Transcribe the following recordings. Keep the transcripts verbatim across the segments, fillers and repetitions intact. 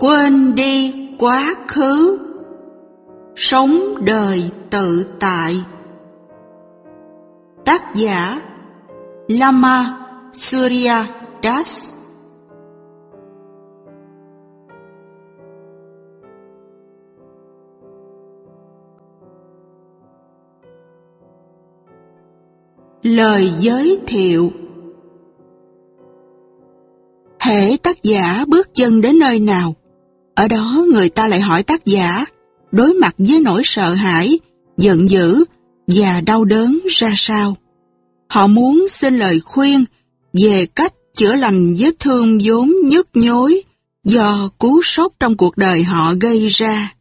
quên đi quá khứ, sống đời tự tại. Tác giả Lama Surya Das. Lời giới thiệu. Hễ tác giả bước chân đến nơi nào, ở đó người ta lại hỏi tác giả đối mặt với nỗi sợ hãi, giận dữ và đau đớn ra sao. Họ muốn xin lời khuyên về cách chữa lành vết thương vốn nhức nhối do cú sốc trong cuộc đời họ gây ra.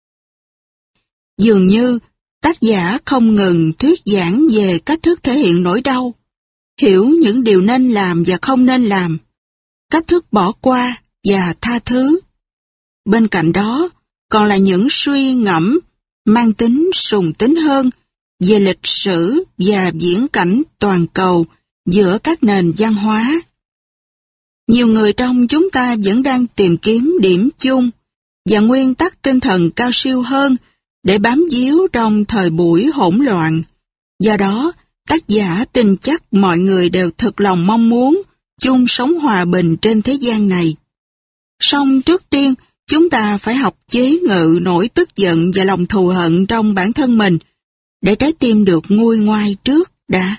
Dường như tác giả không ngừng thuyết giảng về cách thức thể hiện nỗi đau, hiểu những điều nên làm và không nên làm, cách thức bỏ qua và tha thứ. Bên cạnh đó, còn là những suy ngẫm mang tính sùng tính hơn về lịch sử và viễn cảnh toàn cầu giữa các nền văn hóa. Nhiều người trong chúng ta vẫn đang tìm kiếm điểm chung và nguyên tắc tinh thần cao siêu hơn để bám víu trong thời buổi hỗn loạn. Do đó, tác giả tin chắc mọi người đều thực lòng mong muốn chung sống hòa bình trên thế gian này. Song trước tiên, chúng ta phải học chế ngự nỗi tức giận và lòng thù hận trong bản thân mình, để trái tim được nguôi ngoai trước đã.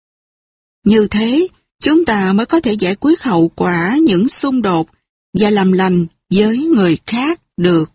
Như thế, chúng ta mới có thể giải quyết hậu quả những xung đột và làm lành với người khác được.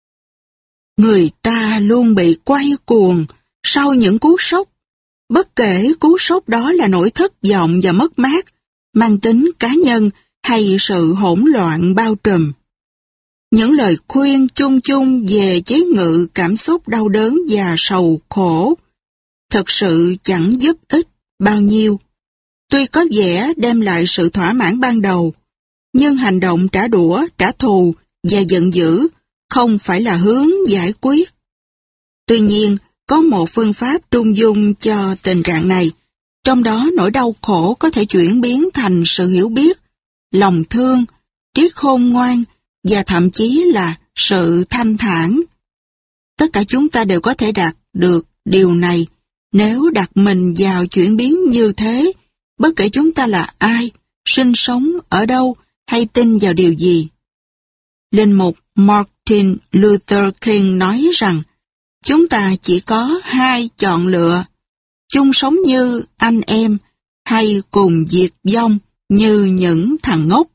Người ta luôn bị quay cuồng sau những cú sốc, bất kể cú sốc đó là nỗi thất vọng và mất mát, mang tính cá nhân hay sự hỗn loạn bao trùm. Những lời khuyên chung chung về chế ngự cảm xúc đau đớn và sầu khổ thật sự chẳng giúp ích bao nhiêu. Tuy có vẻ đem lại sự thỏa mãn ban đầu, nhưng hành động trả đũa, trả thù và giận dữ không phải là hướng giải quyết. Tuy nhiên, có một phương pháp trung dung cho tình trạng này, trong đó nỗi đau khổ có thể chuyển biến thành sự hiểu biết, lòng thương, trí khôn ngoan và thậm chí là sự thanh thản. Tất cả chúng ta đều có thể đạt được điều này nếu đặt mình vào chuyển biến như thế, bất kể chúng ta là ai, sinh sống ở đâu hay tin vào điều gì. Linh mục Martin Luther King nói rằng, chúng ta chỉ có hai chọn lựa, chung sống như anh em hay cùng diệt vong như những thằng ngốc.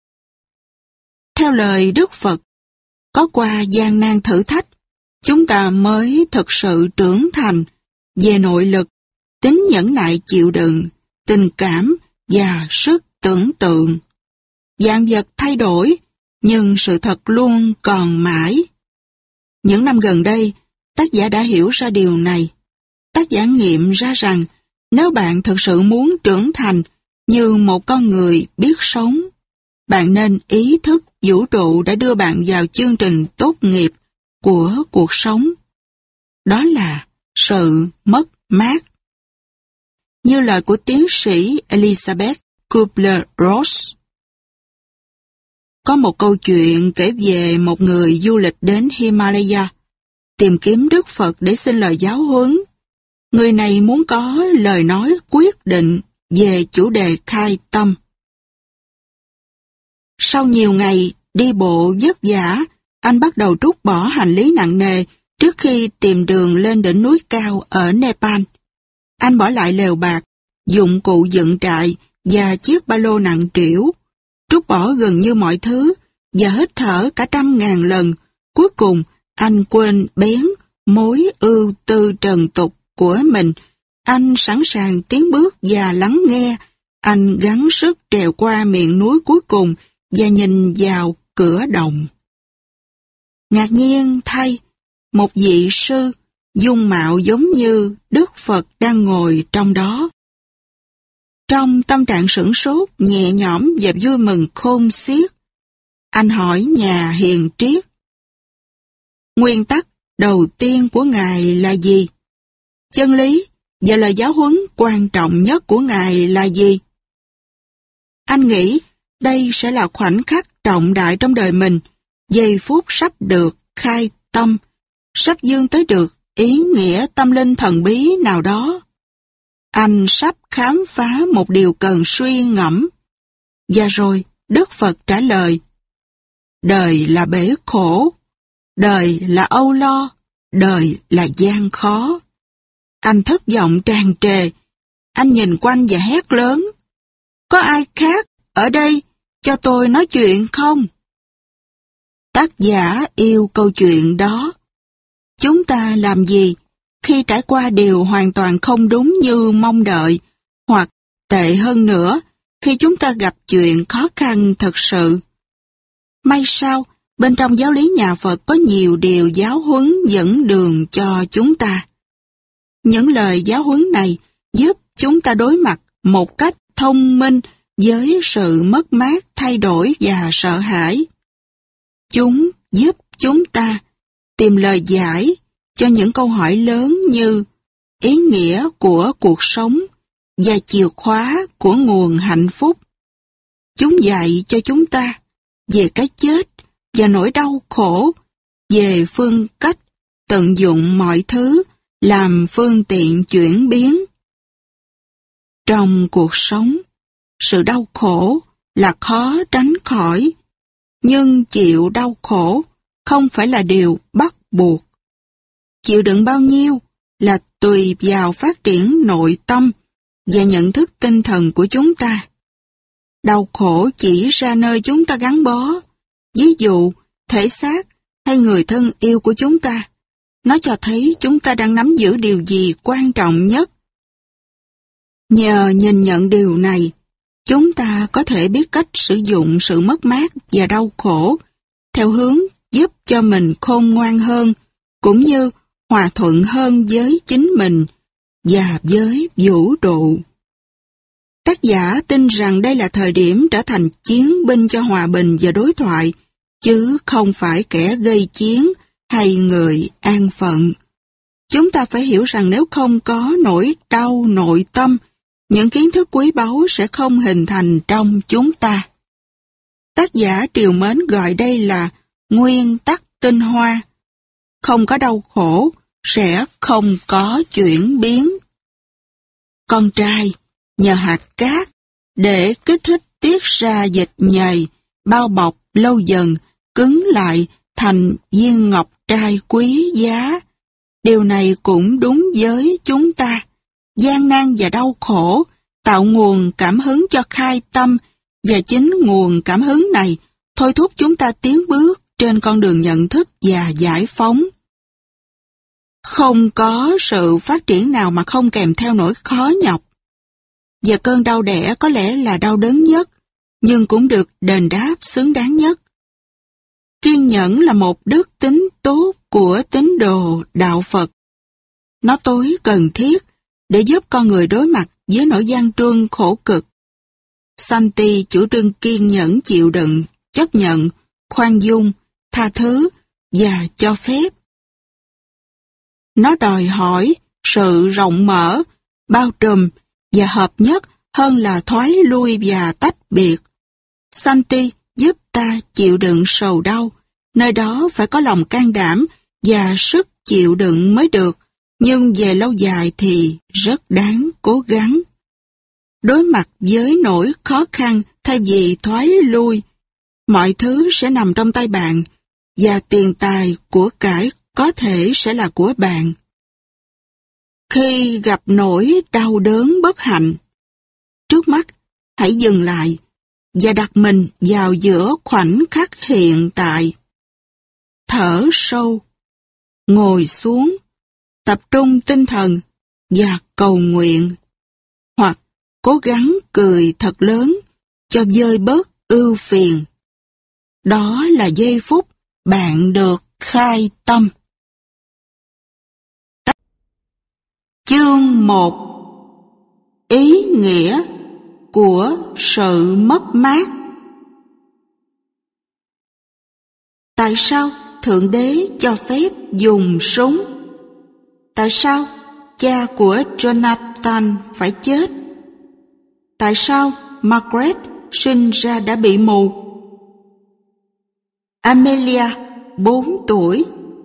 Theo lời Đức Phật, có qua gian nan thử thách, chúng ta mới thực sự trưởng thành về nội lực, tính nhẫn nại chịu đựng, tình cảm và sức tưởng tượng. Vạn vật thay đổi, nhưng sự thật luôn còn mãi. Những năm gần đây, tác giả đã hiểu ra điều này. Tác giả nghiệm ra rằng, nếu bạn thực sự muốn trưởng thành như một con người biết sống, bạn nên ý thức vũ trụ đã đưa bạn vào chương trình tốt nghiệp của cuộc sống. Đó là sự mất mát. Như lời của tiến sĩ Elizabeth Kubler-Ross. Có một câu chuyện kể về một người du lịch đến Himalaya, tìm kiếm Đức Phật để xin lời giáo huấn. Người này muốn có lời nói quyết định về chủ đề khai tâm. Sau nhiều ngày đi bộ vất vả, anh bắt đầu trút bỏ hành lý nặng nề trước khi tìm đường lên đỉnh núi cao ở Nepal. Anh bỏ lại lều bạc, dụng cụ dựng trại và chiếc ba lô nặng trĩu, trút bỏ gần như mọi thứ và hít thở cả trăm ngàn lần. Cuối cùng, anh quên bén mối ưu tư trần tục của mình. Anh sẵn sàng tiến bước và lắng nghe. Anh gắng sức trèo qua miệng núi cuối cùng và nhìn vào cửa động. Ngạc nhiên thay, một vị sư, dung mạo giống như Đức Phật đang ngồi trong đó. Trong tâm trạng sửng sốt, nhẹ nhõm và vui mừng khôn xiết, anh hỏi nhà hiền triết: nguyên tắc đầu tiên của Ngài là gì? Chân lý và lời giáo huấn quan trọng nhất của Ngài là gì? Anh nghĩ đây sẽ là khoảnh khắc trọng đại trong đời mình giây phút sắp được khai tâm, sắp dương tới được ý nghĩa tâm linh thần bí nào đó. Anh sắp khám phá một điều cần suy ngẫm. Và rồi, Đức Phật trả lời, đời là bể khổ, đời là âu lo, đời là gian khó. Anh thất vọng tràn trề, anh nhìn quanh và hét lớn, có ai khác ở đây cho tôi nói chuyện không? Tác giả yêu câu chuyện đó. Chúng ta làm gì khi trải qua điều hoàn toàn không đúng như mong đợi, hoặc tệ hơn nữa, khi chúng ta gặp chuyện khó khăn thật sự? May sao, bên trong giáo lý nhà Phật có nhiều điều giáo huấn dẫn đường cho chúng ta. Những lời giáo huấn này giúp chúng ta đối mặt một cách thông minh với sự mất mát, thay đổi và sợ hãi. Chúng giúp chúng ta tìm lời giải cho những câu hỏi lớn như ý nghĩa của cuộc sống và chìa khóa của nguồn hạnh phúc. Chúng dạy cho chúng ta về cái chết và nỗi đau khổ, về phương cách tận dụng mọi thứ làm phương tiện chuyển biến. Trong cuộc sống, sự đau khổ là khó tránh khỏi, nhưng chịu đau khổ không phải là điều bắt buộc. Chịu đựng bao nhiêu là tùy vào phát triển nội tâm và nhận thức tinh thần của chúng ta. Đau khổ chỉ ra nơi chúng ta gắn bó, ví dụ thể xác hay người thân yêu của chúng ta. Nó cho thấy chúng ta đang nắm giữ điều gì quan trọng nhất. Nhờ nhìn nhận điều này, chúng ta có thể biết cách sử dụng sự mất mát và đau khổ theo hướng giúp cho mình khôn ngoan hơn, cũng như hòa thuận hơn với chính mình và với vũ trụ. Tác giả tin rằng đây là thời điểm trở thành chiến binh cho hòa bình và đối thoại, chứ không phải kẻ gây chiến hay người an phận. Chúng ta phải hiểu rằng nếu không có nỗi đau nội tâm, những kiến thức quý báu sẽ không hình thành trong chúng ta. Tác giả trìu mến gọi đây là nguyên tắc tinh hoa. Không có đau khổ, sẽ không có chuyển biến. Con trai nhờ hạt cát để kích thích tiết ra dịch nhầy, bao bọc lâu dần, cứng lại thành viên ngọc trai quý giá. Điều này cũng đúng với chúng ta. Gian nan và đau khổ tạo nguồn cảm hứng cho khai tâm, và chính nguồn cảm hứng này thôi thúc chúng ta tiến bước trên con đường nhận thức và giải phóng. Không có sự phát triển nào mà không kèm theo nỗi khó nhọc. Và cơn đau đẻ có lẽ là đau đớn nhất, nhưng cũng được đền đáp xứng đáng nhất. Kiên nhẫn là một đức tính tốt của tín đồ đạo Phật. Nó tối cần thiết để giúp con người đối mặt với nỗi gian truân khổ cực. Santi chủ trương kiên nhẫn chịu đựng, chấp nhận, khoan dung, tha thứ và cho phép. Nó đòi hỏi sự rộng mở, bao trùm và hợp nhất hơn là thoái lui và tách biệt. Santi giúp ta chịu đựng sầu đau, nơi đó phải có lòng can đảm và sức chịu đựng mới được, nhưng về lâu dài thì rất đáng cố gắng. Đối mặt với nỗi khó khăn thay vì thoái lui, mọi thứ sẽ nằm trong tay bạn, và tiền tài của cải có thể sẽ là của bạn. Khi gặp nỗi đau đớn bất hạnh, trước mắt hãy dừng lại và đặt mình vào giữa khoảnh khắc hiện tại. Thở sâu, ngồi xuống, tập trung tinh thần và cầu nguyện, hoặc cố gắng cười thật lớn cho vơi bớt ưu phiền. Đó là giây phút bạn được khai tâm. Chương một. Ý nghĩa của sự mất mát. Tại sao Thượng Đế cho phép dùng súng? Tại sao cha của Jonathan phải chết? Tại sao Margaret sinh ra đã bị mù? Amelia, bốn tuổi.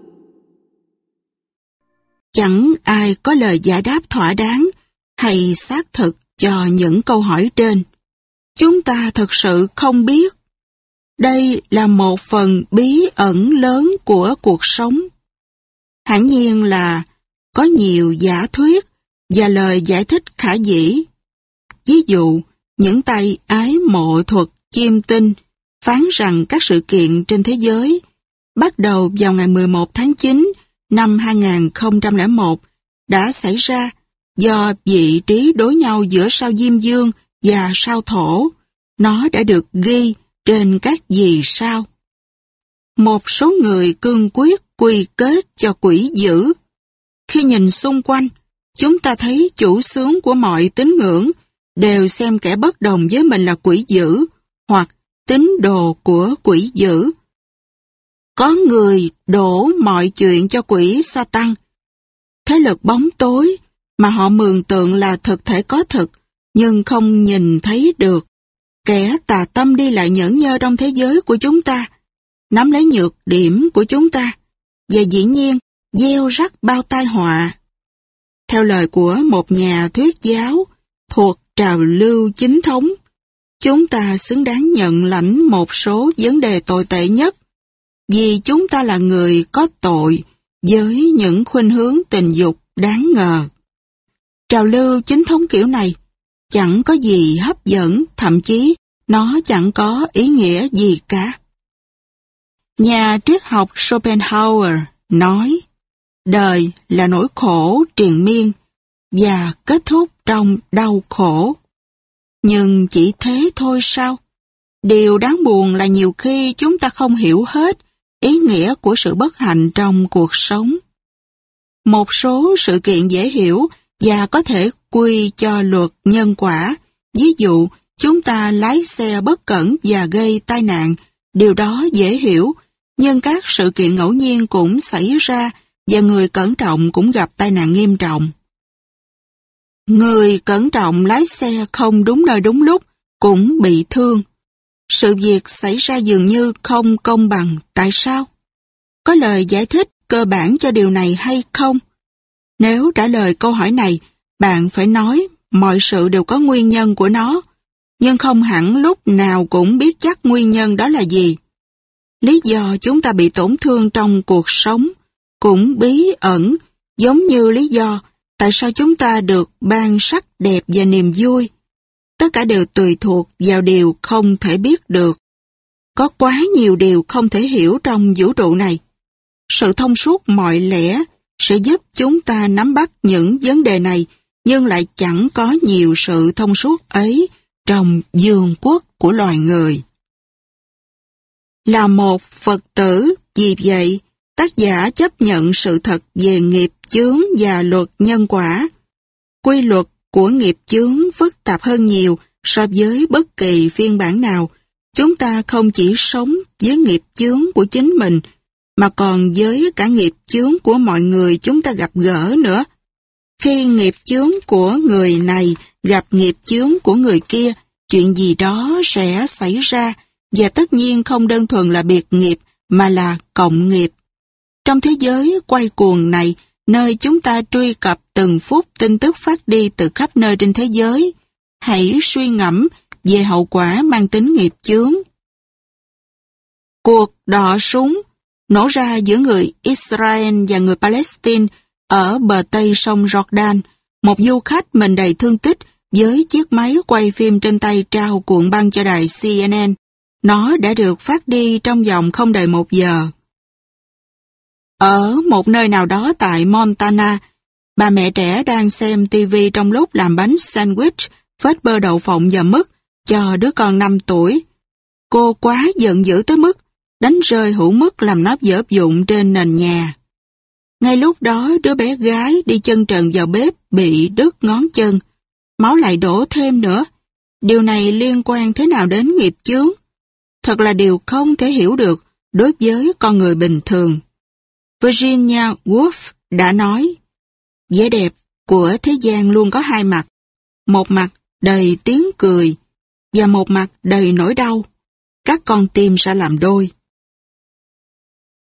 Chẳng ai có lời giải đáp thỏa đáng hay xác thực cho những câu hỏi trên. Chúng ta thực sự không biết. Đây là một phần bí ẩn lớn của cuộc sống. Hẳn nhiên là có nhiều giả thuyết và lời giải thích khả dĩ. Ví dụ, những tay ái mộ thuật chiêm tinh phán rằng các sự kiện trên thế giới bắt đầu vào ngày mười một tháng chín năm hai nghìn không trăm lẻ một đã xảy ra do vị trí đối nhau giữa sao Diêm Dương và sao Thổ. Nó đã được ghi trên các vì sao. Một số người cương quyết quy kết cho quỷ dữ. Khi nhìn xung quanh, chúng ta thấy chủ xướng của mọi tín ngưỡng đều xem kẻ bất đồng với mình là quỷ dữ hoặc tín đồ của quỷ dữ. Có người đổ mọi chuyện cho quỷ Sa-tăng, thế lực bóng tối mà họ mường tượng là thực thể có thực nhưng không nhìn thấy được. Kẻ tà tâm đi lại nhởn nhơ trong thế giới của chúng ta, nắm lấy nhược điểm của chúng ta và dĩ nhiên gieo rắc bao tai họa. Theo lời của một nhà thuyết giáo thuộc trào lưu chính thống, chúng ta xứng đáng nhận lãnh một số vấn đề tồi tệ nhất vì chúng ta là người có tội với những khuynh hướng tình dục đáng ngờ. Trào lưu chính thống kiểu này chẳng có gì hấp dẫn, thậm chí nó chẳng có ý nghĩa gì cả. Nhà triết học Schopenhauer nói, đời là nỗi khổ triền miên và kết thúc trong đau khổ. Nhưng chỉ thế thôi sao? Điều đáng buồn là nhiều khi chúng ta không hiểu hết ý nghĩa của sự bất hạnh trong cuộc sống. Một số sự kiện dễ hiểu và có thể quy cho luật nhân quả. Ví dụ, chúng ta lái xe bất cẩn và gây tai nạn, điều đó dễ hiểu, nhưng các sự kiện ngẫu nhiên cũng xảy ra và người cẩn trọng cũng gặp tai nạn nghiêm trọng. Người cẩn trọng lái xe không đúng nơi đúng lúc cũng bị thương. Sự việc xảy ra dường như không công bằng. Tại sao? Có lời giải thích cơ bản cho điều này hay không? Nếu trả lời câu hỏi này, bạn phải nói mọi sự đều có nguyên nhân của nó, nhưng không hẳn lúc nào cũng biết chắc nguyên nhân đó là gì. Lý do chúng ta bị tổn thương trong cuộc sống cũng bí ẩn, giống như lý do tại sao chúng ta được ban sắc đẹp và niềm vui. Tất cả đều tùy thuộc vào điều không thể biết được. Có quá nhiều điều không thể hiểu trong vũ trụ này. Sự thông suốt mọi lẽ sẽ giúp chúng ta nắm bắt những vấn đề này, nhưng lại chẳng có nhiều sự thông suốt ấy trong vương quốc của loài người. Là một Phật tử, vì vậy, tác giả chấp nhận sự thật về nghiệp chướng và luật nhân quả. Quy luật của nghiệp chướng phức tạp hơn nhiều so với bất kỳ phiên bản nào. Chúng ta không chỉ sống với nghiệp chướng của chính mình, mà còn với cả nghiệp chướng của mọi người chúng ta gặp gỡ nữa. Khi nghiệp chướng của người này gặp nghiệp chướng của người kia, chuyện gì đó sẽ xảy ra, và tất nhiên không đơn thuần là biệt nghiệp mà là cộng nghiệp. Trong thế giới quay cuồng này, nơi chúng ta truy cập từng phút tin tức phát đi từ khắp nơi trên thế giới, hãy suy ngẫm về hậu quả mang tính nghiệp chướng. Cuộc đọ súng nổ ra giữa người Israel và người Palestine ở bờ tây sông Jordan. Một du khách mình đầy thương tích với chiếc máy quay phim trên tay trao cuộn băng cho đài C N N. Nó đã được phát đi trong vòng không đầy một giờ. Ở một nơi nào đó tại Montana, bà mẹ trẻ đang xem ti vi trong lúc làm bánh sandwich, phết bơ đậu phộng và mứt cho đứa con năm tuổi. Cô quá giận dữ tới mức đánh rơi hũ mứt làm nó vỡ vụn trên nền nhà. Ngay lúc đó, đứa bé gái đi chân trần vào bếp bị đứt ngón chân. Máu lại đổ thêm nữa. Điều này liên quan thế nào đến nghiệp chướng? Thật là điều không thể hiểu được đối với con người bình thường. Virginia Woolf đã nói, vẻ đẹp của thế gian luôn có hai mặt. Một mặt đầy tiếng cười và một mặt đầy nỗi đau. Các con tim sẽ làm đôi.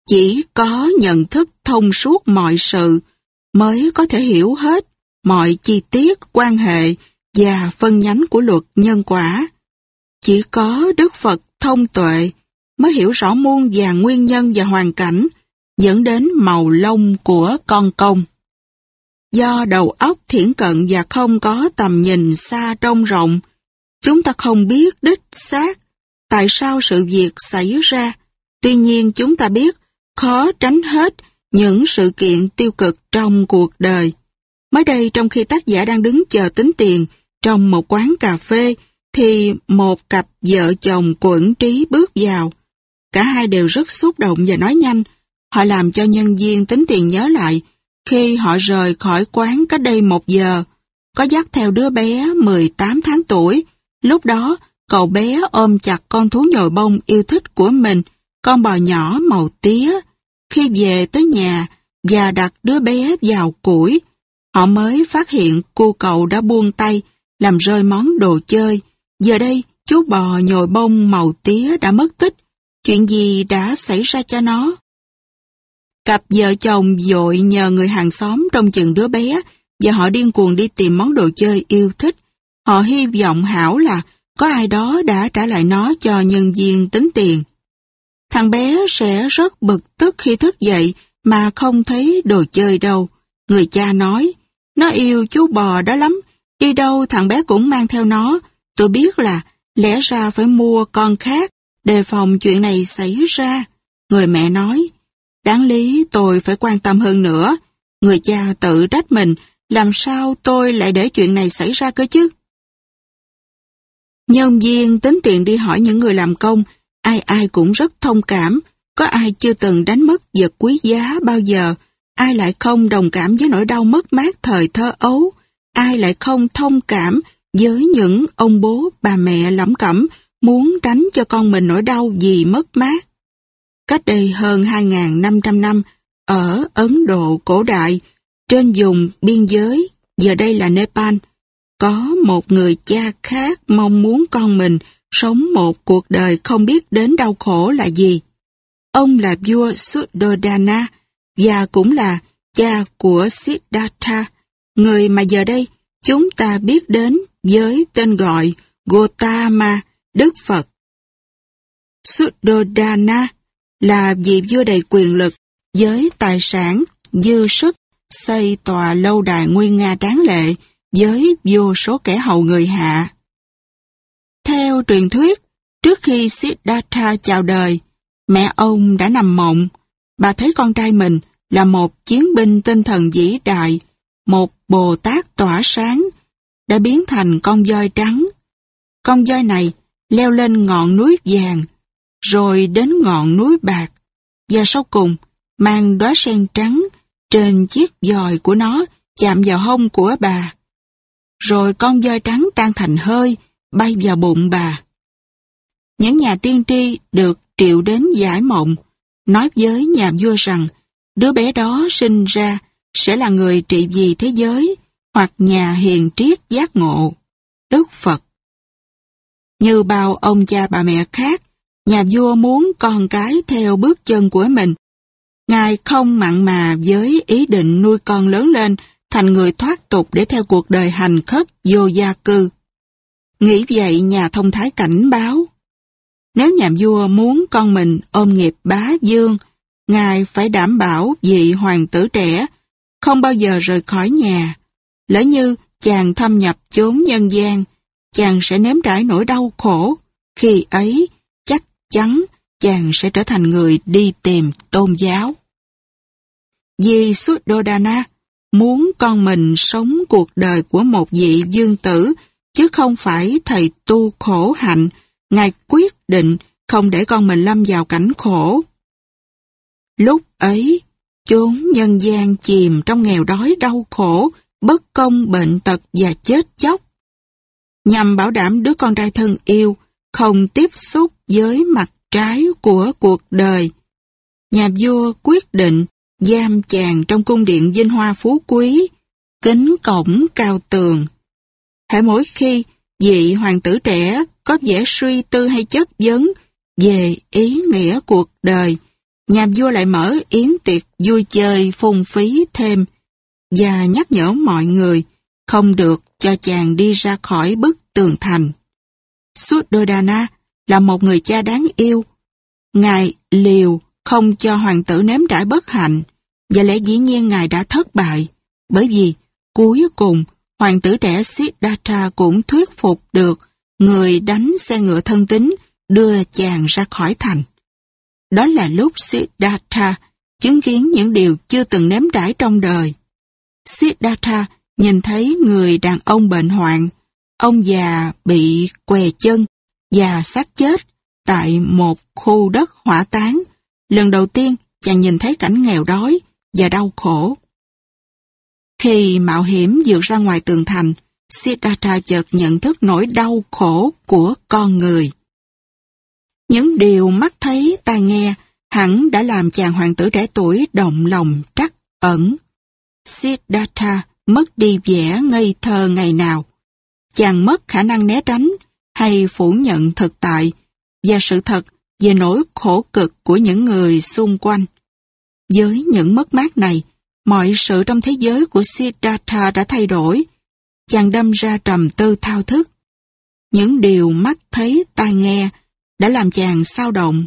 Chỉ có nhận thức thông suốt mọi sự mới có thể hiểu hết mọi chi tiết, quan hệ và phân nhánh của luật nhân quả. Chỉ có Đức Phật thông tuệ mới hiểu rõ muôn vàn nguyên nhân và hoàn cảnh dẫn đến màu lông của con công. Do đầu óc thiển cận và không có tầm nhìn xa trông rộng, chúng ta không biết đích xác tại sao sự việc xảy ra. Tuy nhiên chúng ta biết khó tránh hết những sự kiện tiêu cực trong cuộc đời. Mới đây, trong khi tác giả đang đứng chờ tính tiền trong một quán cà phê, thì một cặp vợ chồng quẩn trí bước vào. Cả hai đều rất xúc động và nói nhanh. Họ làm cho nhân viên tính tiền nhớ lại khi họ rời khỏi quán cách đây một giờ, có dắt theo đứa bé mười tám tháng tuổi. Lúc đó, cậu bé ôm chặt con thú nhồi bông yêu thích của mình, con bò nhỏ màu tía. Khi về tới nhà và đặt đứa bé vào củi, họ mới phát hiện cô cậu đã buông tay, làm rơi món đồ chơi. Giờ đây, chú bò nhồi bông màu tía đã mất tích. Chuyện gì đã xảy ra cho nó? Cặp vợ chồng vội nhờ người hàng xóm trông chừng đứa bé và họ điên cuồng đi tìm món đồ chơi yêu thích. Họ hy vọng hảo là có ai đó đã trả lại nó cho nhân viên tính tiền. Thằng bé sẽ rất bực tức khi thức dậy mà không thấy đồ chơi đâu. Người cha nói, nó yêu chú bò đó lắm, đi đâu thằng bé cũng mang theo nó. Tôi biết là lẽ ra phải mua con khác, đề phòng chuyện này xảy ra. Người mẹ nói, đáng lý tôi phải quan tâm hơn nữa. Người cha tự trách mình, làm sao tôi lại để chuyện này xảy ra cơ chứ? Nhân viên tính tiền đi hỏi những người làm công, ai ai cũng rất thông cảm. Có ai chưa từng đánh mất vật quý giá bao giờ? Ai lại không đồng cảm với nỗi đau mất mát thời thơ ấu? Ai lại không thông cảm với những ông bố, bà mẹ lẩm cẩm muốn tránh cho con mình nỗi đau vì mất mát? Cách đây hơn hai nghìn năm trăm năm, ở Ấn Độ cổ đại, trên vùng biên giới, giờ đây là Nepal, có một người cha khác mong muốn con mình sống một cuộc đời không biết đến đau khổ là gì. Ông là vua Suddhodana và cũng là cha của Siddhartha, người mà giờ đây chúng ta biết đến với tên gọi Gautama, Đức Phật. Suddhodana là vị vua đầy quyền lực với tài sản dư sức xây tòa lâu đài nguy nga tráng lệ với vô số kẻ hầu người hạ. Theo truyền thuyết, trước khi Siddhartha chào đời, mẹ ông đã nằm mộng. Bà thấy con trai mình là một chiến binh tinh thần vĩ đại, một Bồ Tát tỏa sáng, đã biến thành con voi trắng. Con voi này leo lên ngọn núi vàng, rồi đến ngọn núi bạc, và sau cùng mang đóa sen trắng trên chiếc giòi của nó chạm vào hông của bà. Rồi con voi trắng tan thành hơi, bay vào bụng bà. Những nhà tiên tri được triệu đến giải mộng, nói với nhà vua rằng đứa bé đó sinh ra sẽ là người trị vì thế giới hoặc nhà hiền triết giác ngộ, Đức Phật. Như bao ông cha bà mẹ khác, nhà vua muốn con cái theo bước chân của mình. Ngài không mặn mà với ý định nuôi con lớn lên thành người thoát tục để theo cuộc đời hành khất vô gia cư. Nghĩ vậy, nhà thông thái cảnh báo, nếu nhà vua muốn con mình ôm nghiệp bá vương, Ngài phải đảm bảo vị hoàng tử trẻ không bao giờ rời khỏi nhà. Lỡ như chàng thâm nhập chốn nhân gian, chàng sẽ nếm trải nỗi đau khổ. Khi ấy, chắc chắn chàng sẽ trở thành người đi tìm tôn giáo. Vì Suddhodana muốn con mình sống cuộc đời của một vị vương tử, chứ không phải thầy tu khổ hạnh, Ngài quyết định không để con mình lâm vào cảnh khổ. Lúc ấy, chốn nhân gian chìm trong nghèo đói đau khổ, bất công bệnh tật và chết chóc. Nhằm bảo đảm đứa con trai thân yêu không tiếp xúc với mặt trái của cuộc đời, nhà vua quyết định giam chàng trong cung điện vinh hoa phú quý, kính cổng cao tường. Hễ mỗi khi vị hoàng tử trẻ có vẻ suy tư hay chất vấn về ý nghĩa cuộc đời, nhà vua lại mở yến tiệc vui chơi phung phí thêm và nhắc nhở mọi người không được cho chàng đi ra khỏi bức tường thành. Suddhodana là một người cha đáng yêu. Ngài liều không cho hoàng tử nếm trải bất hạnh, và lẽ dĩ nhiên ngài đã thất bại, bởi vì cuối cùng hoàng tử trẻ Siddhartha cũng thuyết phục được người đánh xe ngựa thân tín đưa chàng ra khỏi thành. Đó là lúc Siddhartha chứng kiến những điều chưa từng nếm trải trong đời. Siddhartha nhìn thấy người đàn ông bệnh hoạn, ông già bị què chân và xác chết tại một khu đất hỏa táng. Lần đầu tiên chàng nhìn thấy cảnh nghèo đói và đau khổ. Khi mạo hiểm vượt ra ngoài tường thành, Siddhartha chợt nhận thức nỗi đau khổ của con người. Những điều mắt thấy tai nghe hẳn đã làm chàng hoàng tử trẻ tuổi động lòng trắc ẩn. Siddhartha mất đi vẻ ngây thơ ngày nào. Chàng mất khả năng né tránh hay phủ nhận thực tại và sự thật về nỗi khổ cực của những người xung quanh. Với những mất mát này, mọi sự trong thế giới của Siddhartha đã thay đổi. Chàng đâm ra trầm tư thao thức. Những điều mắt thấy tai nghe đã làm chàng xao động.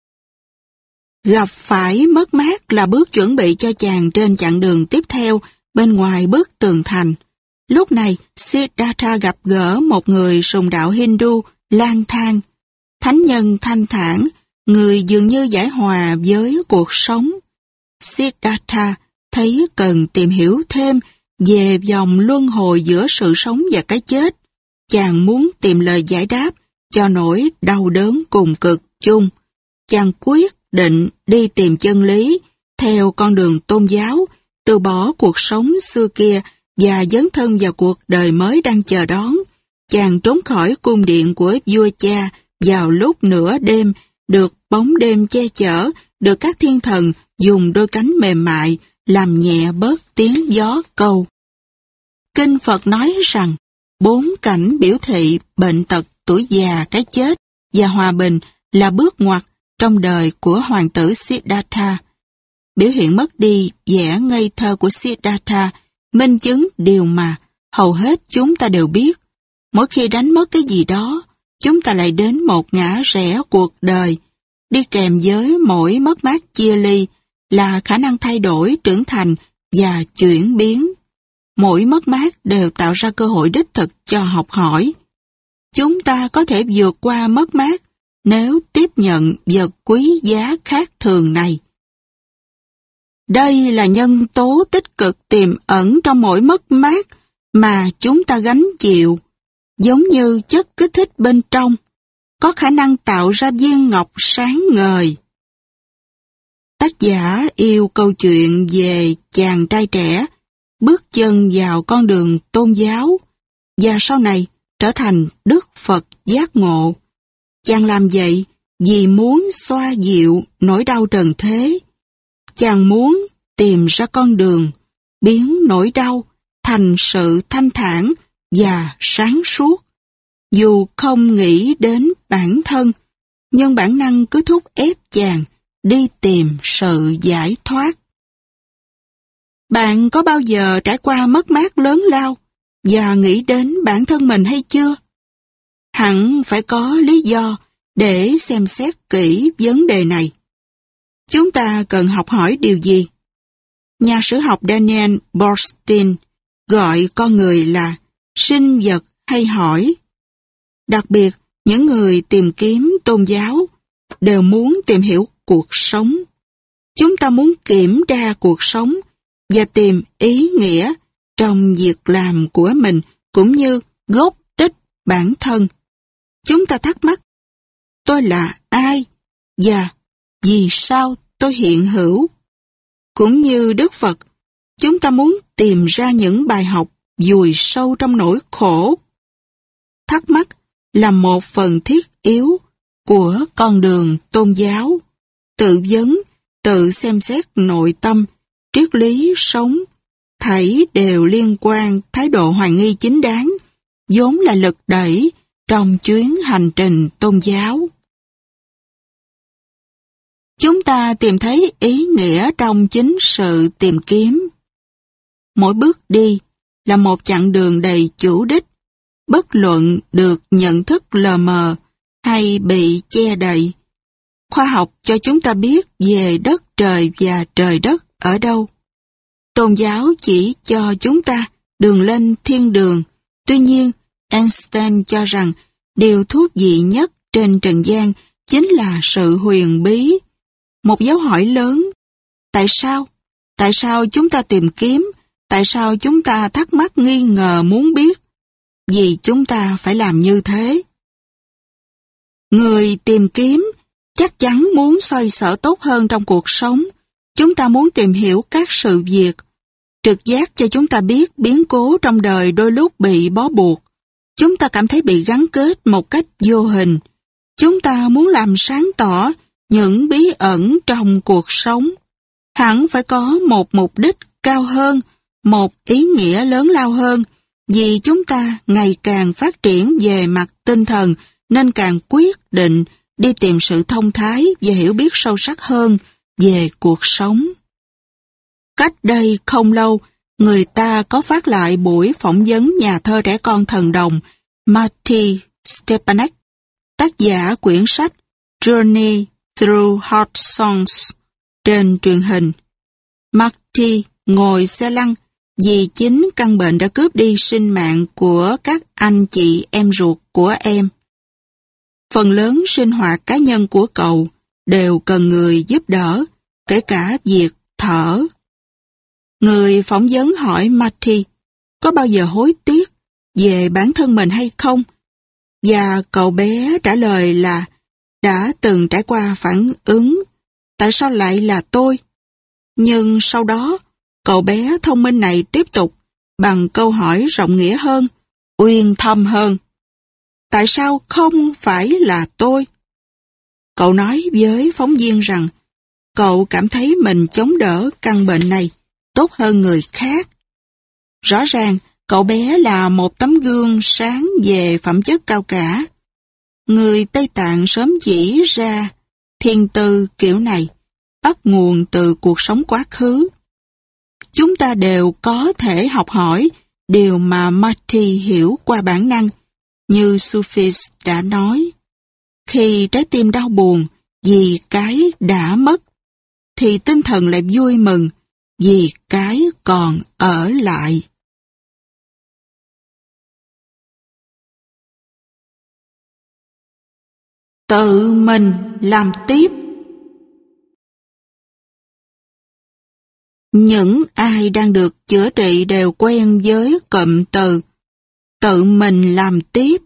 Gặp phải mất mát là bước chuẩn bị cho chàng trên chặng đường tiếp theo bên ngoài bức tường thành. Lúc này, Siddhartha gặp gỡ một người sùng đạo Hindu lang thang. Thánh nhân thanh thản, người dường như giải hòa với cuộc sống. Siddhartha thấy cần tìm hiểu thêm về vòng luân hồi giữa sự sống và cái chết. Chàng muốn tìm lời giải đáp cho nỗi đau đớn cùng cực chung. Chàng quyết định đi tìm chân lý theo con đường tôn giáo, từ bỏ cuộc sống xưa kia và dấn thân vào cuộc đời mới đang chờ đón. Chàng trốn khỏi cung điện của vua cha vào lúc nửa đêm, được bóng đêm che chở, được các thiên thần dùng đôi cánh mềm mại làm nhẹ bớt tiếng gió câu. Kinh Phật nói rằng bốn cảnh biểu thị bệnh tật, tuổi già, cái chết và hòa bình là bước ngoặt trong đời của hoàng tử Siddhartha. Biểu hiện mất đi vẻ ngây thơ của Siddhartha minh chứng điều mà hầu hết chúng ta đều biết. Mỗi khi đánh mất cái gì đó, chúng ta lại đến một ngã rẽ cuộc đời. Đi kèm với mỗi mất mát chia ly là khả năng thay đổi, trưởng thành và chuyển biến. Mỗi mất mát đều tạo ra cơ hội đích thực cho học hỏi. Chúng ta có thể vượt qua mất mát nếu tiếp nhận vật quý giá khác thường này. Đây là nhân tố tích cực tiềm ẩn trong mỗi mất mát mà chúng ta gánh chịu, giống như chất kích thích bên trong, có khả năng tạo ra viên ngọc sáng ngời. Tác giả yêu câu chuyện về chàng trai trẻ bước chân vào con đường tôn giáo và sau này trở thành Đức Phật giác ngộ. Chàng làm vậy vì muốn xoa dịu nỗi đau trần thế. Chàng muốn tìm ra con đường, biến nỗi đau thành sự thanh thản và sáng suốt. Dù không nghĩ đến bản thân, nhưng bản năng cứ thúc ép chàng đi tìm sự giải thoát. Bạn có bao giờ trải qua mất mát lớn lao và nghĩ đến bản thân mình hay chưa? Hẳn phải có lý do để xem xét kỹ vấn đề này. Chúng ta cần học hỏi điều gì? Nhà sử học Daniel Bernstein gọi con người là sinh vật hay hỏi. Đặc biệt, những người tìm kiếm tôn giáo đều muốn tìm hiểu cuộc sống. Chúng ta muốn kiểm tra cuộc sống và tìm ý nghĩa trong việc làm của mình cũng như gốc tích bản thân. Chúng ta thắc mắc, tôi là ai và vì sao tôi hiện hữu? Cũng như Đức Phật, chúng ta muốn tìm ra những bài học vùi sâu trong nỗi khổ. Thắc mắc là một phần thiết yếu của con đường tôn giáo. Tự vấn, tự xem xét nội tâm, triết lý sống, thảy đều liên quan thái độ hoài nghi chính đáng, vốn là lực đẩy trong chuyến hành trình tôn giáo. Chúng ta tìm thấy ý nghĩa trong chính sự tìm kiếm. Mỗi bước đi là một chặng đường đầy chủ đích, bất luận được nhận thức lờ mờ hay bị che đậy. Khoa học cho chúng ta biết về đất trời và trời đất ở đâu. Tôn giáo chỉ cho chúng ta đường lên thiên đường. Tuy nhiên, Einstein cho rằng điều thú vị nhất trên trần gian chính là sự huyền bí. Một dấu hỏi lớn. Tại sao? Tại sao chúng ta tìm kiếm? Tại sao chúng ta thắc mắc nghi ngờ muốn biết? Vì chúng ta phải làm như thế. Người tìm kiếm chắc chắn muốn xoay sở tốt hơn trong cuộc sống. Chúng ta muốn tìm hiểu các sự việc. Trực giác cho chúng ta biết biến cố trong đời đôi lúc bị bó buộc. Chúng ta cảm thấy bị gắn kết một cách vô hình. Chúng ta muốn làm sáng tỏ những bí ẩn trong cuộc sống. Hẳn phải có một mục đích cao hơn, một ý nghĩa lớn lao hơn, vì chúng ta ngày càng phát triển về mặt tinh thần nên càng quyết định đi tìm sự thông thái và hiểu biết sâu sắc hơn về cuộc sống. Cách đây không lâu, người ta có phát lại buổi phỏng vấn nhà thơ trẻ con thần đồng Marty Stepanek, tác giả quyển sách Journey Through Heart Songs trên truyền hình. Marty ngồi xe lăn vì chính căn bệnh đã cướp đi sinh mạng của các anh chị em ruột của em. Phần lớn sinh hoạt cá nhân của cậu đều cần người giúp đỡ, kể cả việc thở. Người phỏng vấn hỏi Marty có bao giờ hối tiếc về bản thân mình hay không? Và cậu bé trả lời là đã từng trải qua phản ứng tại sao lại là tôi? Nhưng sau đó, cậu bé thông minh này tiếp tục bằng câu hỏi rộng nghĩa hơn, uyên thâm hơn. Tại sao không phải là tôi? Cậu nói với phóng viên rằng cậu cảm thấy mình chống đỡ căn bệnh này tốt hơn người khác. Rõ ràng, cậu bé là một tấm gương sáng về phẩm chất cao cả. Người Tây Tạng sớm chỉ ra thiên tư kiểu này bắt nguồn từ cuộc sống quá khứ. Chúng ta đều có thể học hỏi điều mà Marty hiểu qua bản năng, như Sufis đã nói. Khi trái tim đau buồn vì cái đã mất, thì tinh thần lại vui mừng vì cái còn ở lại. Tự mình làm tiếp. Những ai đang được chữa trị đều quen với cụm từ tự mình làm tiếp.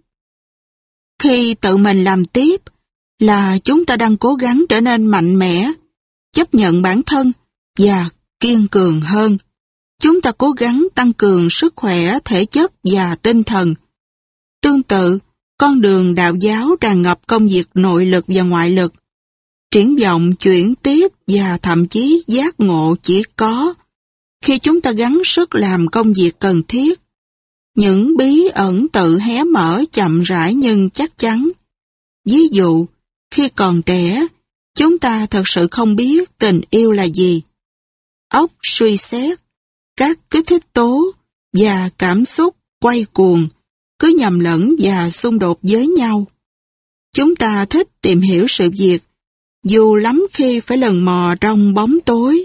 Khi tự mình làm tiếp là chúng ta đang cố gắng trở nên mạnh mẽ, chấp nhận bản thân và kiên cường hơn. Chúng ta cố gắng tăng cường sức khỏe thể chất và tinh thần. Tương tự, con đường đạo giáo tràn ngập công việc nội lực và ngoại lực. Triển vọng chuyển tiếp và thậm chí giác ngộ chỉ có khi chúng ta gắng sức làm công việc cần thiết. Những bí ẩn tự hé mở chậm rãi nhưng chắc chắn. Ví dụ, khi còn trẻ, chúng ta thật sự không biết tình yêu là gì. Óc suy xét, các kích thích tố và cảm xúc quay cuồng, cứ nhầm lẫn và xung đột với nhau. Chúng ta thích tìm hiểu sự việc, dù lắm khi phải lần mò trong bóng tối.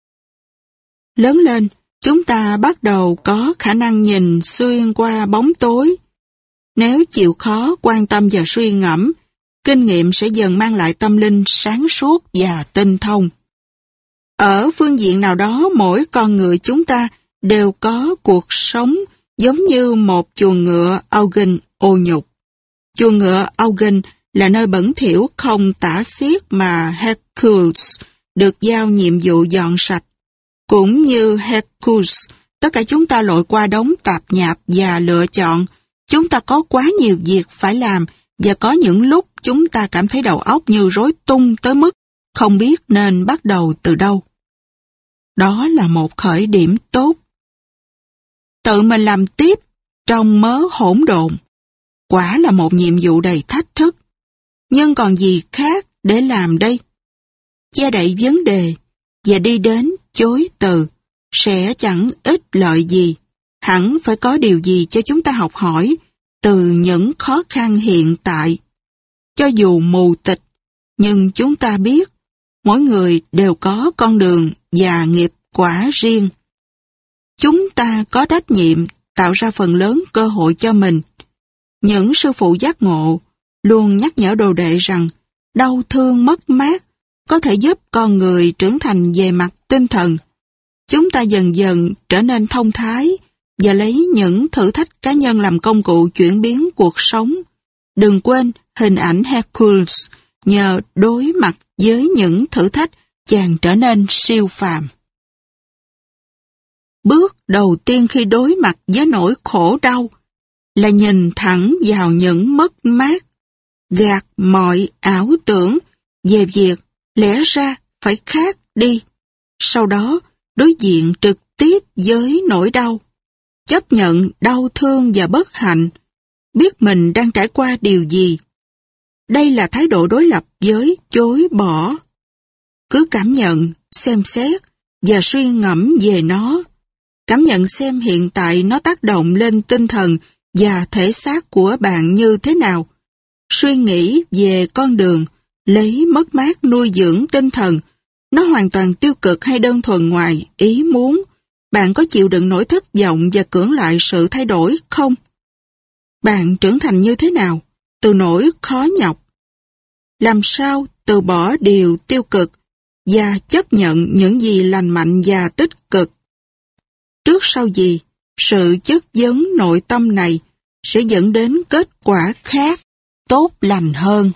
Lớn lên, chúng ta bắt đầu có khả năng nhìn xuyên qua bóng tối. Nếu chịu khó quan tâm và suy ngẫm, kinh nghiệm sẽ dần mang lại tâm linh sáng suốt và tinh thông. Ở phương diện nào đó, mỗi con người chúng ta đều có cuộc sống giống như một chuồng ngựa Augen ô nhục. Chuồng ngựa Augen là nơi bẩn thỉu không tả xiết mà Hercules được giao nhiệm vụ dọn sạch. Cũng như Hercules, tất cả chúng ta lội qua đống tạp nhạp và lựa chọn. Chúng ta có quá nhiều việc phải làm và có những lúc chúng ta cảm thấy đầu óc như rối tung tới mức không biết nên bắt đầu từ đâu. Đó là một khởi điểm tốt. Tự mình làm tiếp trong mớ hỗn độn quả là một nhiệm vụ đầy thách thức. Nhưng còn gì khác để làm đây? che đậy vấn đề và đi đến chối từ sẽ chẳng ích lợi gì. Hẳn phải có điều gì cho chúng ta học hỏi từ những khó khăn hiện tại. Cho dù mù tịch, nhưng chúng ta biết mỗi người đều có con đường và nghiệp quả riêng. Chúng ta có trách nhiệm tạo ra phần lớn cơ hội cho mình. Những sư phụ giác ngộ luôn nhắc nhở đồ đệ rằng đau thương mất mát có thể giúp con người trưởng thành về mặt tinh thần. Chúng ta dần dần trở nên thông thái và lấy những thử thách cá nhân làm công cụ chuyển biến cuộc sống. Đừng quên hình ảnh Hercules, nhờ đối mặt với những thử thách chàng trở nên siêu phàm. Bước đầu tiên khi đối mặt với nỗi khổ đau là nhìn thẳng vào những mất mát, gạt mọi ảo tưởng về việc lẽ ra phải khác đi. Sau đó đối diện trực tiếp với nỗi đau, chấp nhận đau thương và bất hạnh, biết mình đang trải qua điều gì. Đây là thái độ đối lập với chối bỏ. Cứ cảm nhận, xem xét và suy ngẫm về nó. Cảm nhận xem hiện tại nó tác động lên tinh thần và thể xác của bạn như thế nào. Suy nghĩ về con đường lấy mất mát nuôi dưỡng tinh thần. Nó hoàn toàn tiêu cực hay đơn thuần ngoài ý muốn. Bạn có chịu đựng nỗi thất vọng và cưỡng lại sự thay đổi không? Bạn trưởng thành như thế nào từ nỗi khó nhọc? Làm sao từ bỏ điều tiêu cực và chấp nhận những gì lành mạnh và tích cực? Trước sau gì, sự chất vấn nội tâm này sẽ dẫn đến kết quả khác, tốt lành hơn.